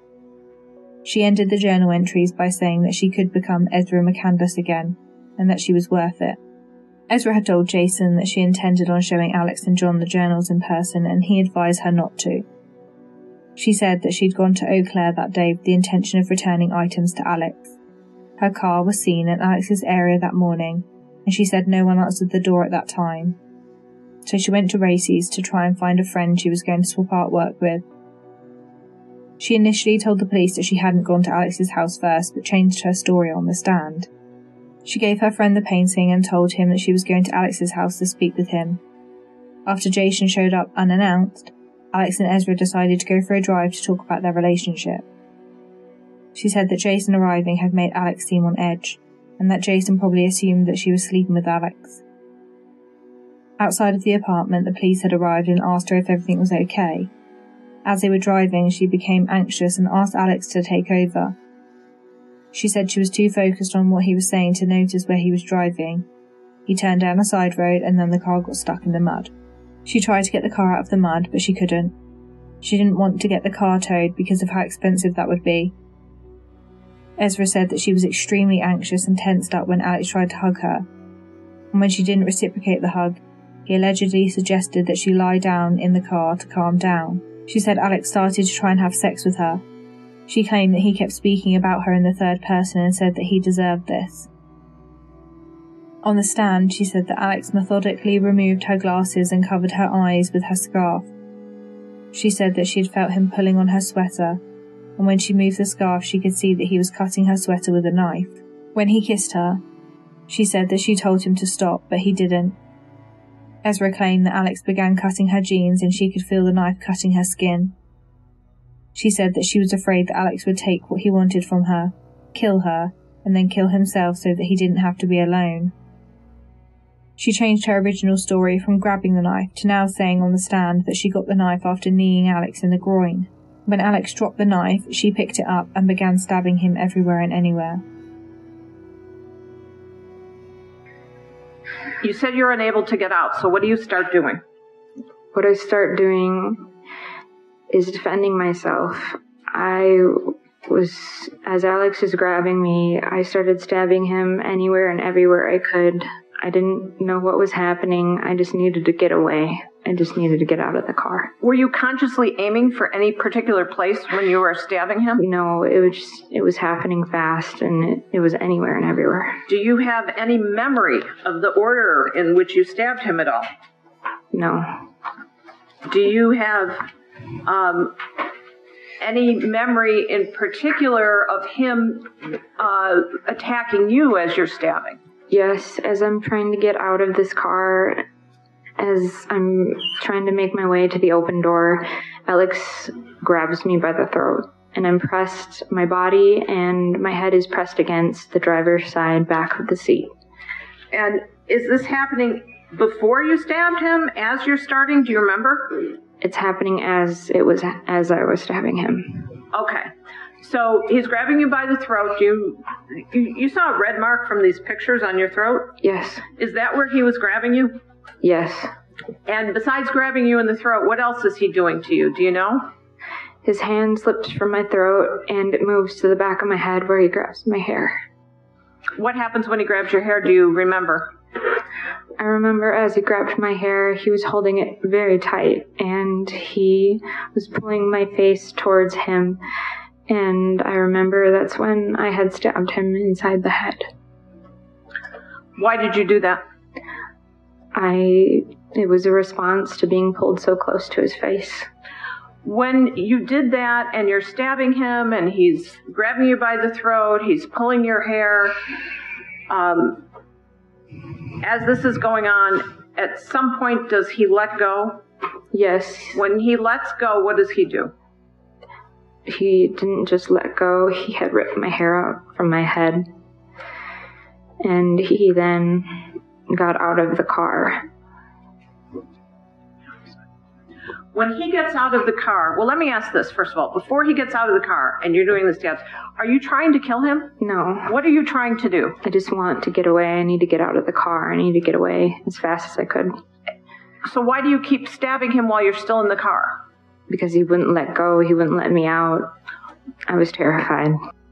She ended the journal entries by saying that she could become Ezra McCandless again, and that she was worth it. Ezra had told Jason that she intended on showing Alex and John the journals in person, and he advised her not to. She said that she'd gone to Eau Claire that day with the intention of returning items to Alex. Her car was seen in Alex's area that morning, and she said no one answered the door at that time. So she went to Racy's to try and find a friend she was going to swap artwork with. She initially told the police that she hadn't gone to Alex's house first, but changed her story on the stand. She gave her friend the painting and told him that she was going to Alex's house to speak with him. After Jason showed up unannounced, Alex and Ezra decided to go for a drive to talk about their relationship. She said that Jason arriving had made Alex seem on edge, and that Jason probably assumed that she was sleeping with Alex. Outside of the apartment, the police had arrived and asked her if everything was okay. As they were driving, she became anxious and asked Alex to take over. She said she was too focused on what he was saying to notice where he was driving. He turned down a side road and then the car got stuck in the mud. She tried to get the car out of the mud, but she couldn't. She didn't want to get the car towed because of how expensive that would be. Ezra said that she was extremely anxious and tensed up when Alex tried to hug her. And when she didn't reciprocate the hug, he allegedly suggested that she lie down in the car to calm down. She said Alex started to try and have sex with her. She claimed that he kept speaking about her in the third person and said that he deserved this. On the stand, she said that Alex methodically removed her glasses and covered her eyes with her scarf. She said that she had felt him pulling on her sweater, and when she moved the scarf she could see that he was cutting her sweater with a knife. When he kissed her, she said that she told him to stop, but he didn't. Ezra claimed that Alex began cutting her jeans and she could feel the knife cutting her skin. She said that she was afraid that Alex would take what he wanted from her, kill her, and then kill himself so that he didn't have to be alone. She changed her original story from grabbing the knife to now saying on the stand that she got the knife after kneeing Alex in the groin. When Alex dropped the knife, she picked it up and began stabbing him everywhere and anywhere. You said you're unable to get out, so what do you start doing? What I start doing is defending myself. I was, as Alex is grabbing me, I started stabbing him anywhere and everywhere I could. I didn't know what was happening. I just needed to get away. I just needed to get out of the car. Were you consciously aiming for any particular place when you were stabbing him? No, it was just, it was happening fast, and it, it was anywhere and everywhere. Do you have any memory of the order in which you stabbed him at all? No. Do you have um, any memory in particular of him uh, attacking you as you're stabbing? Yes, as I'm trying to get out of this car, as I'm trying to make my way to the open door, Alex grabs me by the throat, and I'm pressed, my body and my head is pressed against the driver's side back of the seat. And is this happening before you stabbed him, as you're starting? Do you remember? It's happening as it was, as I was stabbing him. Okay. So he's grabbing you by the throat. You, you you saw a red mark from these pictures on your throat? Yes. Is that where he was grabbing you? Yes. And besides grabbing you in the throat, what else is he doing to you? Do you know? His hand slips from my throat and it moves to the back of my head where he grabs my hair. What happens when he grabs your hair? Do you remember? I remember as he grabbed my hair, he was holding it very tight and he was pulling my face towards him. And I remember that's when I had stabbed him inside the head. Why did you do that? I, it was a response to being pulled so close to his face. When you did that and you're stabbing him and he's grabbing you by the throat, he's pulling your hair, um, as this is going on, at some point does he let go? Yes. When he lets go, what does he do? He didn't just let go, he had ripped my hair out from my head. And he then got out of the car. When he gets out of the car, well, let me ask this, first of all. Before he gets out of the car and you're doing the stabs, are you trying to kill him? No. What are you trying to do? I just want to get away. I need to get out of the car. I need to get away as fast as I could. So why do you keep stabbing him while you're still in the car? Because he wouldn't let go. He wouldn't let me out. I was terrified.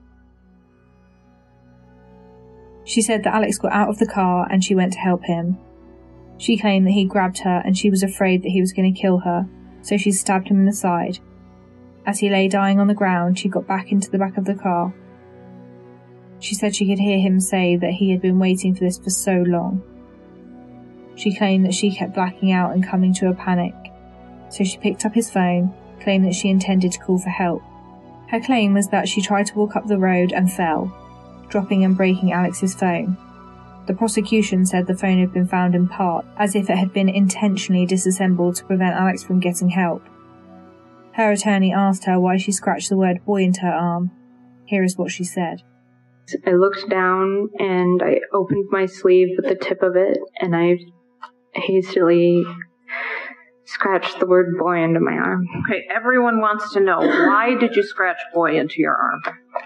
She said that Alex got out of the car and she went to help him. She claimed that he grabbed her and she was afraid that he was going to kill her, so she stabbed him in the side. As he lay dying on the ground, she got back into the back of the car. She said she could hear him say that he had been waiting for this for so long. She claimed that she kept blacking out and coming to a panic, so she picked up his phone, claimed that she intended to call for help. Her claim was that she tried to walk up the road and fell, dropping and breaking Alex's phone. The prosecution said the phone had been found in part, as if it had been intentionally disassembled to prevent Alex from getting help. Her attorney asked her why she scratched the word boy into her arm. Here is what she said. I looked down and I opened my sleeve with the tip of it and I hastily scratched the word boy into my arm. Okay, everyone wants to know, why did you scratch boy into your arm?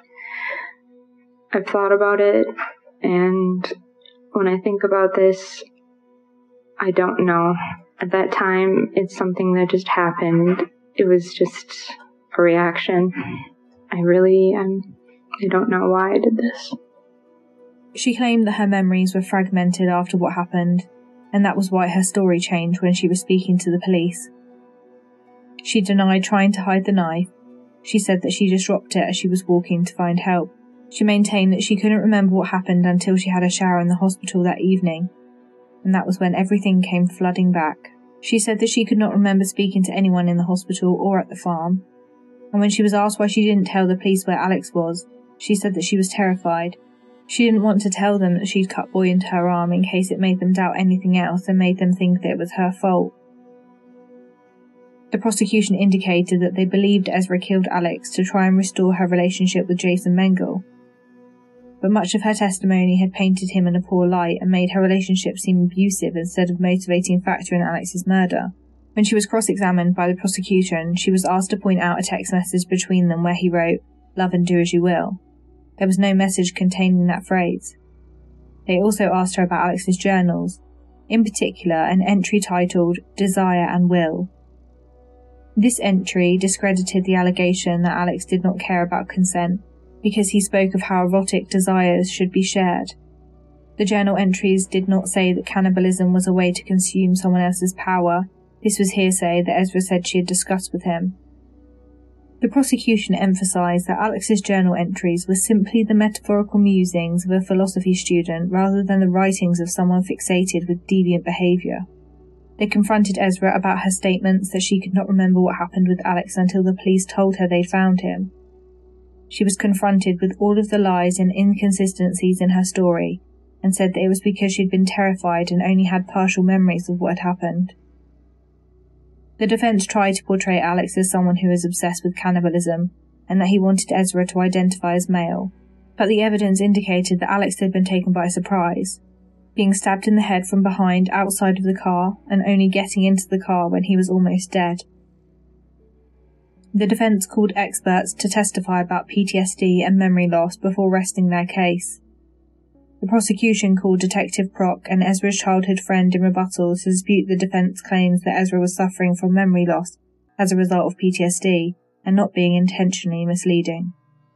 I've thought about it, and when I think about this, I don't know. At that time, it's something that just happened. It was just a reaction. I really, I'm, I don't know why I did this. She claimed that her memories were fragmented after what happened, and that was why her story changed when she was speaking to the police. She denied trying to hide the knife. She said that she just dropped it as she was walking to find help. She maintained that she couldn't remember what happened until she had a shower in the hospital that evening, and that was when everything came flooding back. She said that she could not remember speaking to anyone in the hospital or at the farm, and when she was asked why she didn't tell the police where Alex was, she said that she was terrified. She didn't want to tell them that she'd cut boy into her arm in case it made them doubt anything else and made them think that it was her fault. The prosecution indicated that they believed Ezra killed Alex to try and restore her relationship with Jason Mengel, but much of her testimony had painted him in a poor light and made her relationship seem abusive instead of a motivating factor in Alex's murder. When she was cross-examined by the prosecution, she was asked to point out a text message between them where he wrote, "Love and do as you will." There was no message containing that phrase. They also asked her about Alex's journals, in particular an entry titled Desire and Will. This entry discredited the allegation that Alex did not care about consent, because he spoke of how erotic desires should be shared. The journal entries did not say that cannibalism was a way to consume someone else's power. This was hearsay that Ezra said she had discussed with him. The prosecution emphasised that Alex's journal entries were simply the metaphorical musings of a philosophy student rather than the writings of someone fixated with deviant behaviour. They confronted Ezra about her statements that she could not remember what happened with Alex until the police told her they'd found him. She was confronted with all of the lies and inconsistencies in her story, and said that it was because she'd been terrified and only had partial memories of what had happened. The defence tried to portray Alex as someone who was obsessed with cannibalism, and that he wanted Ezra to identify as male, but the evidence indicated that Alex had been taken by surprise, being stabbed in the head from behind outside of the car and only getting into the car when he was almost dead. The defence called experts to testify about P T S D and memory loss before resting their case. The prosecution called Detective Prock and Ezra's childhood friend in rebuttal to dispute the defence claims that Ezra was suffering from memory loss as a result of P T S D and not being intentionally misleading.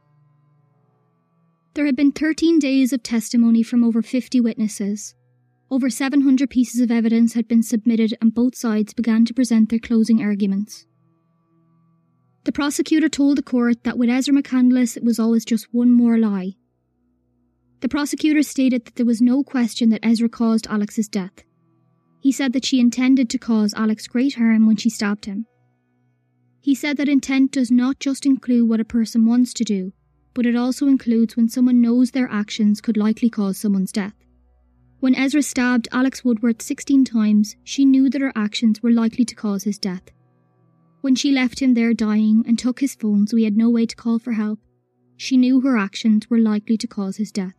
There had been thirteen days of testimony from over fifty witnesses. Over seven hundred pieces of evidence had been submitted and both sides began to present their closing arguments. The prosecutor told the court that with Ezra McCandless it was always just one more lie. The prosecutor stated that there was no question that Ezra caused Alex's death. He said that she intended to cause Alex great harm when she stabbed him. He said that intent does not just include what a person wants to do, but it also includes when someone knows their actions could likely cause someone's death. When Ezra stabbed Alex Woodworth sixteen times, she knew that her actions were likely to cause his death. When she left him there dying and took his phone so he had no way to call for help, she knew her actions were likely to cause his death.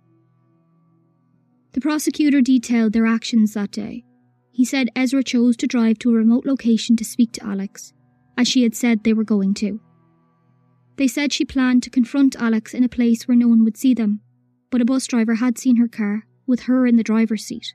The prosecutor detailed their actions that day. He said Ezra chose to drive to a remote location to speak to Alex, as she had said they were going to. They said she planned to confront Alex in a place where no one would see them, but a bus driver had seen her car, with her in the driver's seat.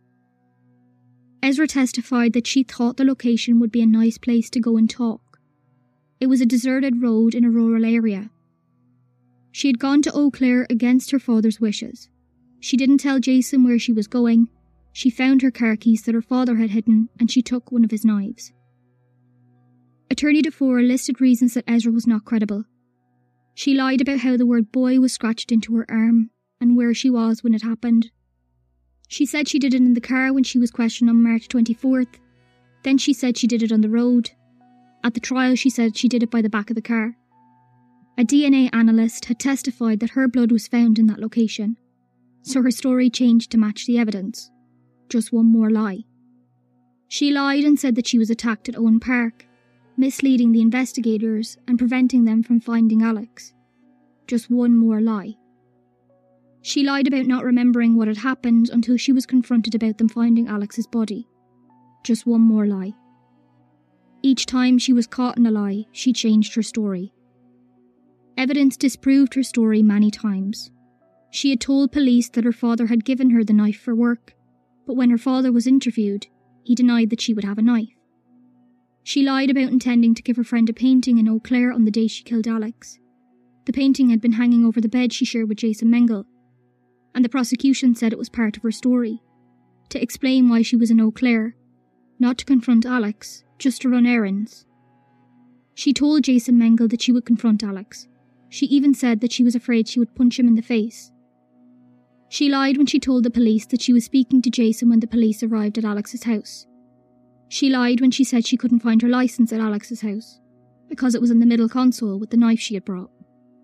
Ezra testified that she thought the location would be a nice place to go and talk. It was a deserted road in a rural area. She had gone to Eau Claire against her father's wishes. She didn't tell Jason where she was going. She found her car keys that her father had hidden and she took one of his knives. Attorney DeFore listed reasons that Ezra was not credible. She lied about how the word boy was scratched into her arm and where she was when it happened. She said she did it in the car when she was questioned on March twenty-fourth. Then she said she did it on the road. At the trial she said she did it by the back of the car. A D N A analyst had testified that her blood was found in that location, so her story changed to match the evidence. Just one more lie. She lied and said that she was attacked at Owen Park, misleading the investigators and preventing them from finding Alex. Just one more lie. She lied about not remembering what had happened until she was confronted about them finding Alex's body. Just one more lie. Each time she was caught in a lie, she changed her story. Evidence disproved her story many times. She had told police that her father had given her the knife for work, but when her father was interviewed, he denied that she would have a knife. She lied about intending to give her friend a painting in Eau Claire on the day she killed Alex. The painting had been hanging over the bed she shared with Jason Mengel, and the prosecution said it was part of her story, to explain why she was in Eau Claire, not to confront Alex, just to run errands. She told Jason Mengel that she would confront Alex. She even said that she was afraid she would punch him in the face. She lied when she told the police that she was speaking to Jason when the police arrived at Alex's house. She lied when she said she couldn't find her license at Alex's house, because it was in the middle console with the knife she had brought.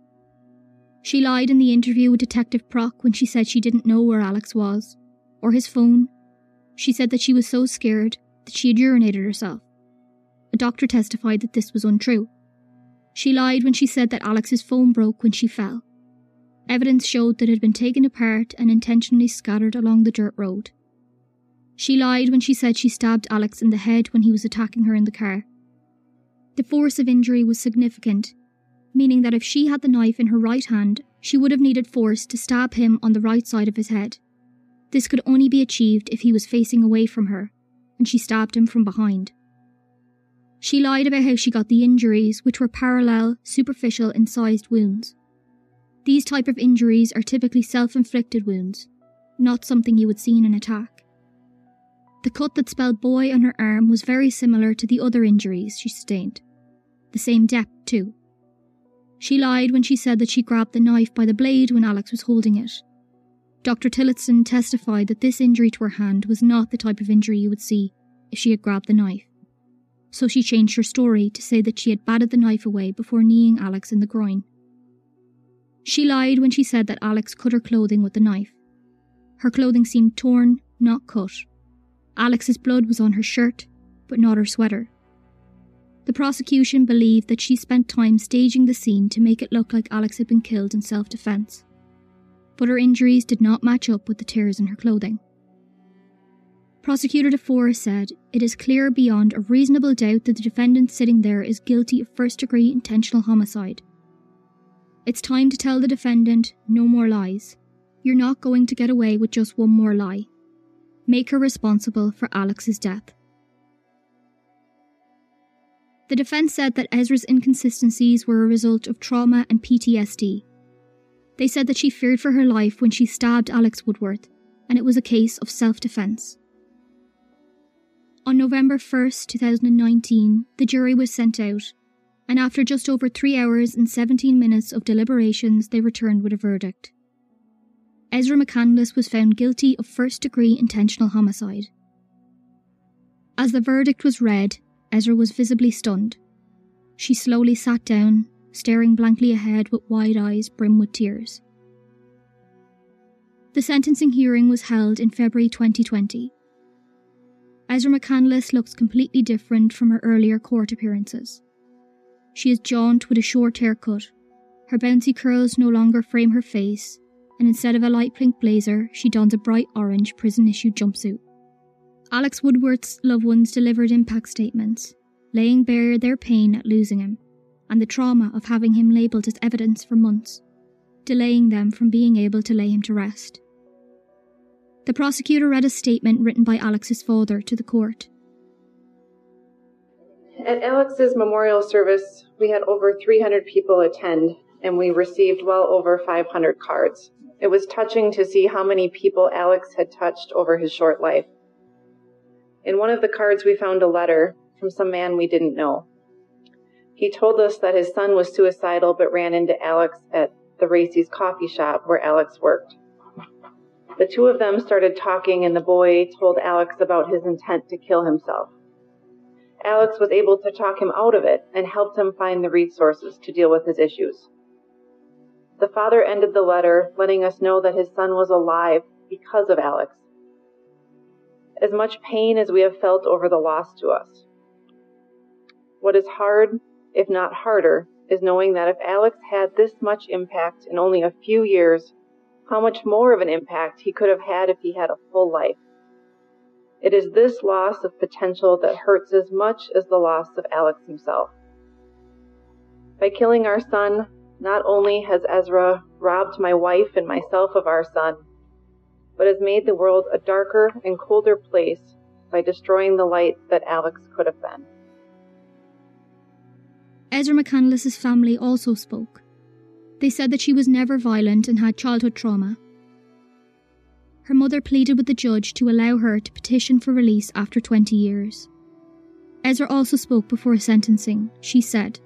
She lied in the interview with Detective Prock when she said she didn't know where Alex was, or his phone. She said that she was so scared that she had urinated herself. A doctor testified that this was untrue. She lied when she said that Alex's phone broke when she fell. Evidence showed that it had been taken apart and intentionally scattered along the dirt road. She lied when she said she stabbed Alex in the head when he was attacking her in the car. The force of injury was significant, meaning that if she had the knife in her right hand, she would have needed force to stab him on the right side of his head. This could only be achieved if he was facing away from her, and she stabbed him from behind. She lied about how she got the injuries, which were parallel, superficial, incised wounds. These type of injuries are typically self-inflicted wounds, not something you would see in an attack. The cut that spelled boy on her arm was very similar to the other injuries she sustained. The same depth, too. She lied when she said that she grabbed the knife by the blade when Alex was holding it. Doctor Tillotson testified that this injury to her hand was not the type of injury you would see if she had grabbed the knife. So she changed her story to say that she had batted the knife away before kneeing Alex in the groin. She lied when she said that Alex cut her clothing with the knife. Her clothing seemed torn, not cut. Alex's blood was on her shirt, but not her sweater. The prosecution believed that she spent time staging the scene to make it look like Alex had been killed in self-defense. But her injuries did not match up with the tears in her clothing. Prosecutor DeFore said, "It is clear beyond a reasonable doubt that the defendant sitting there is guilty of first-degree intentional homicide. It's time to tell the defendant no more lies. You're not going to get away with just one more lie. Make her responsible for Alex's death. The defence said that Ezra's inconsistencies were a result of trauma and P T S D. They said that she feared for her life when she stabbed Alex Woodworth, and it was a case of self-defence. On November first, twenty nineteen, the jury was sent out, and after just over three hours and seventeen minutes of deliberations, they returned with a verdict. Ezra McCandless was found guilty of first-degree intentional homicide. As the verdict was read, Ezra was visibly stunned. She slowly sat down, staring blankly ahead with wide eyes brim with tears. The sentencing hearing was held in February twenty twenty. Ezra McCandless looks completely different from her earlier court appearances. She is jaunt with a short haircut. Her bouncy curls no longer frame her face, and instead of a light pink blazer, she dons a bright orange prison-issued jumpsuit. Alex Woodworth's loved ones delivered impact statements, laying bare their pain at losing him, and the trauma of having him labelled as evidence for months, delaying them from being able to lay him to rest. The prosecutor read a statement written by Alex's father to the court. At Alex's memorial service, we had over three hundred people attend, and we received well over five hundred cards. It was touching to see how many people Alex had touched over his short life. In one of the cards, we found a letter from some man we didn't know. He told us that his son was suicidal but ran into Alex at the Racy's coffee shop where Alex worked. The two of them started talking, and the boy told Alex about his intent to kill himself. Alex was able to talk him out of it and helped him find the resources to deal with his issues. The father ended the letter letting us know that his son was alive because of Alex. As much pain as we have felt over the loss to us. What is hard, if not harder, is knowing that if Alex had this much impact in only a few years, how much more of an impact he could have had if he had a full life. It is this loss of potential that hurts as much as the loss of Alex himself. By killing our son, not only has Ezra robbed my wife and myself of our son, but has made the world a darker and colder place by destroying the light that Alex could have been. Ezra McCandless's family also spoke. They said that she was never violent and had childhood trauma. Her mother pleaded with the judge to allow her to petition for release after twenty years. Ezra also spoke before sentencing. She said,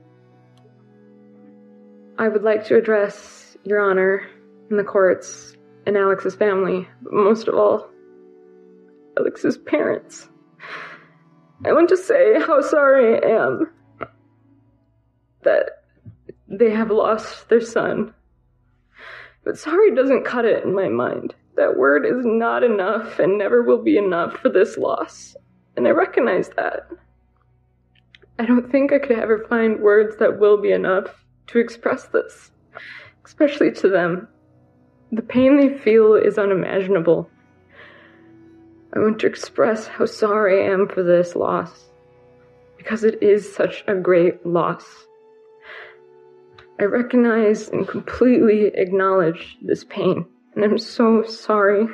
I would like to address Your Honor and the courts and Alex's family, but most of all, Alex's parents. I want to say how sorry I am that they have lost their son. But sorry doesn't cut it in my mind. That word is not enough and never will be enough for this loss, and I recognize that. I don't think I could ever find words that will be enough to express this, especially to them. The pain they feel is unimaginable. I want to express how sorry I am for this loss, because it is such a great loss. I recognize and completely acknowledge this pain, and I'm so sorry.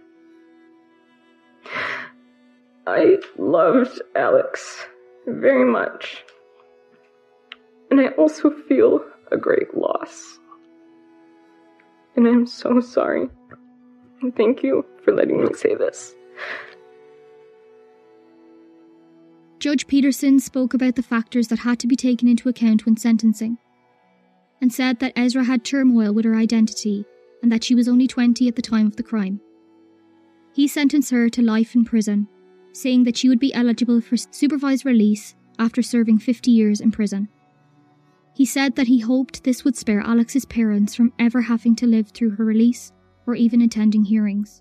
I loved Alex very much, and I also feel a great loss. And I'm so sorry. And thank you for letting me say this. Judge Peterson spoke about the factors that had to be taken into account when sentencing, and said that Ezra had turmoil with her identity and that she was only twenty at the time of the crime. He sentenced her to life in prison, saying that she would be eligible for supervised release after serving fifty years in prison. He said that he hoped this would spare Alex's parents from ever having to live through her release or even attending hearings.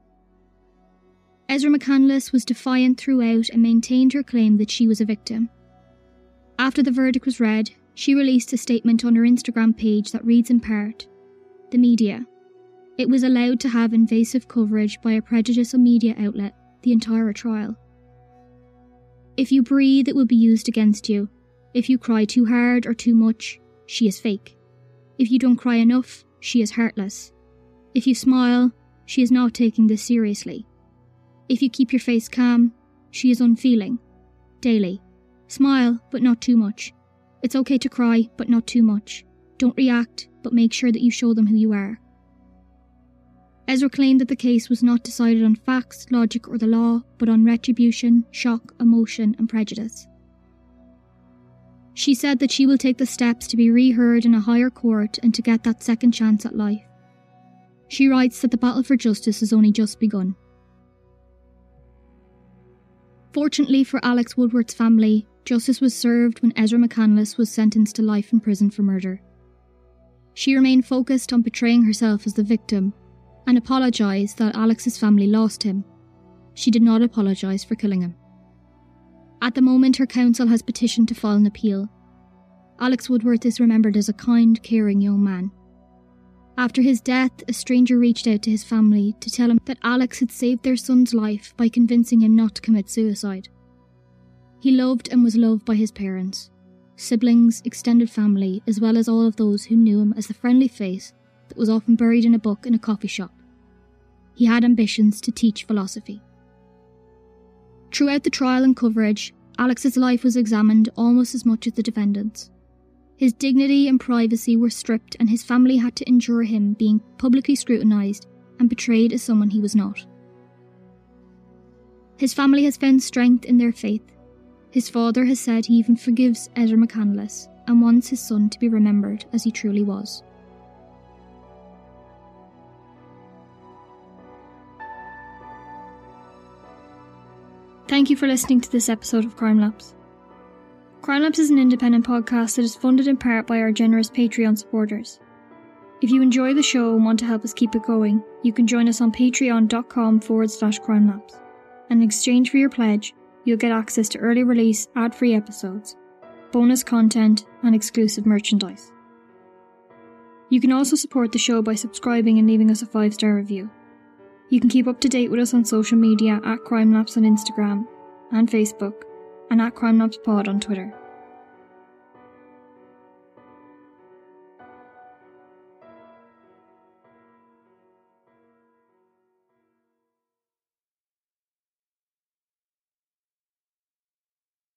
Ezra McCandless was defiant throughout and maintained her claim that she was a victim. After the verdict was read, she released a statement on her Instagram page that reads in part, "The media. It was allowed to have invasive coverage by a prejudicial media outlet the entire trial. If you breathe, it will be used against you. If you cry too hard or too much, she is fake. If you don't cry enough, she is heartless. If you smile, she is not taking this seriously. If you keep your face calm, she is unfeeling. Daily. Smile, but not too much. It's okay to cry, but not too much. Don't react, but make sure that you show them who you are. Ezra claimed that the case was not decided on facts, logic, or the law, but on retribution, shock, emotion, and prejudice. She said that she will take the steps to be reheard in a higher court and to get that second chance at life. She writes that the battle for justice has only just begun. Fortunately for Alex Woodward's family, justice was served when Ezra McCandless was sentenced to life in prison for murder. She remained focused on portraying herself as the victim and apologised that Alex's family lost him. She did not apologise for killing him. At the moment, her counsel has petitioned to file an appeal. Alex Woodward is remembered as a kind, caring young man. After his death, a stranger reached out to his family to tell him that Alex had saved their son's life by convincing him not to commit suicide. He loved and was loved by his parents, siblings, extended family, as well as all of those who knew him as the friendly face that was often buried in a book in a coffee shop. He had ambitions to teach philosophy. Throughout the trial and coverage, Alex's life was examined almost as much as the defendant's. His dignity and privacy were stripped, and his family had to endure him being publicly scrutinised and portrayed as someone he was not. His family has found strength in their faith. His father has said he even forgives Ezra McCandless and wants his son to be remembered as he truly was. Thank you for listening to this episode of Crime Labs. Crime Labs is an independent podcast that is funded in part by our generous Patreon supporters. If you enjoy the show and want to help us keep it going, you can join us on patreon.com forward slash crime labs. And in exchange for your pledge, you'll get access to early release ad-free episodes, bonus content, and exclusive merchandise. You can also support the show by subscribing and leaving us a five-star review. You can keep up to date with us on social media at Crime Labs on Instagram and Facebook, and at Crime Labs Pod on Twitter.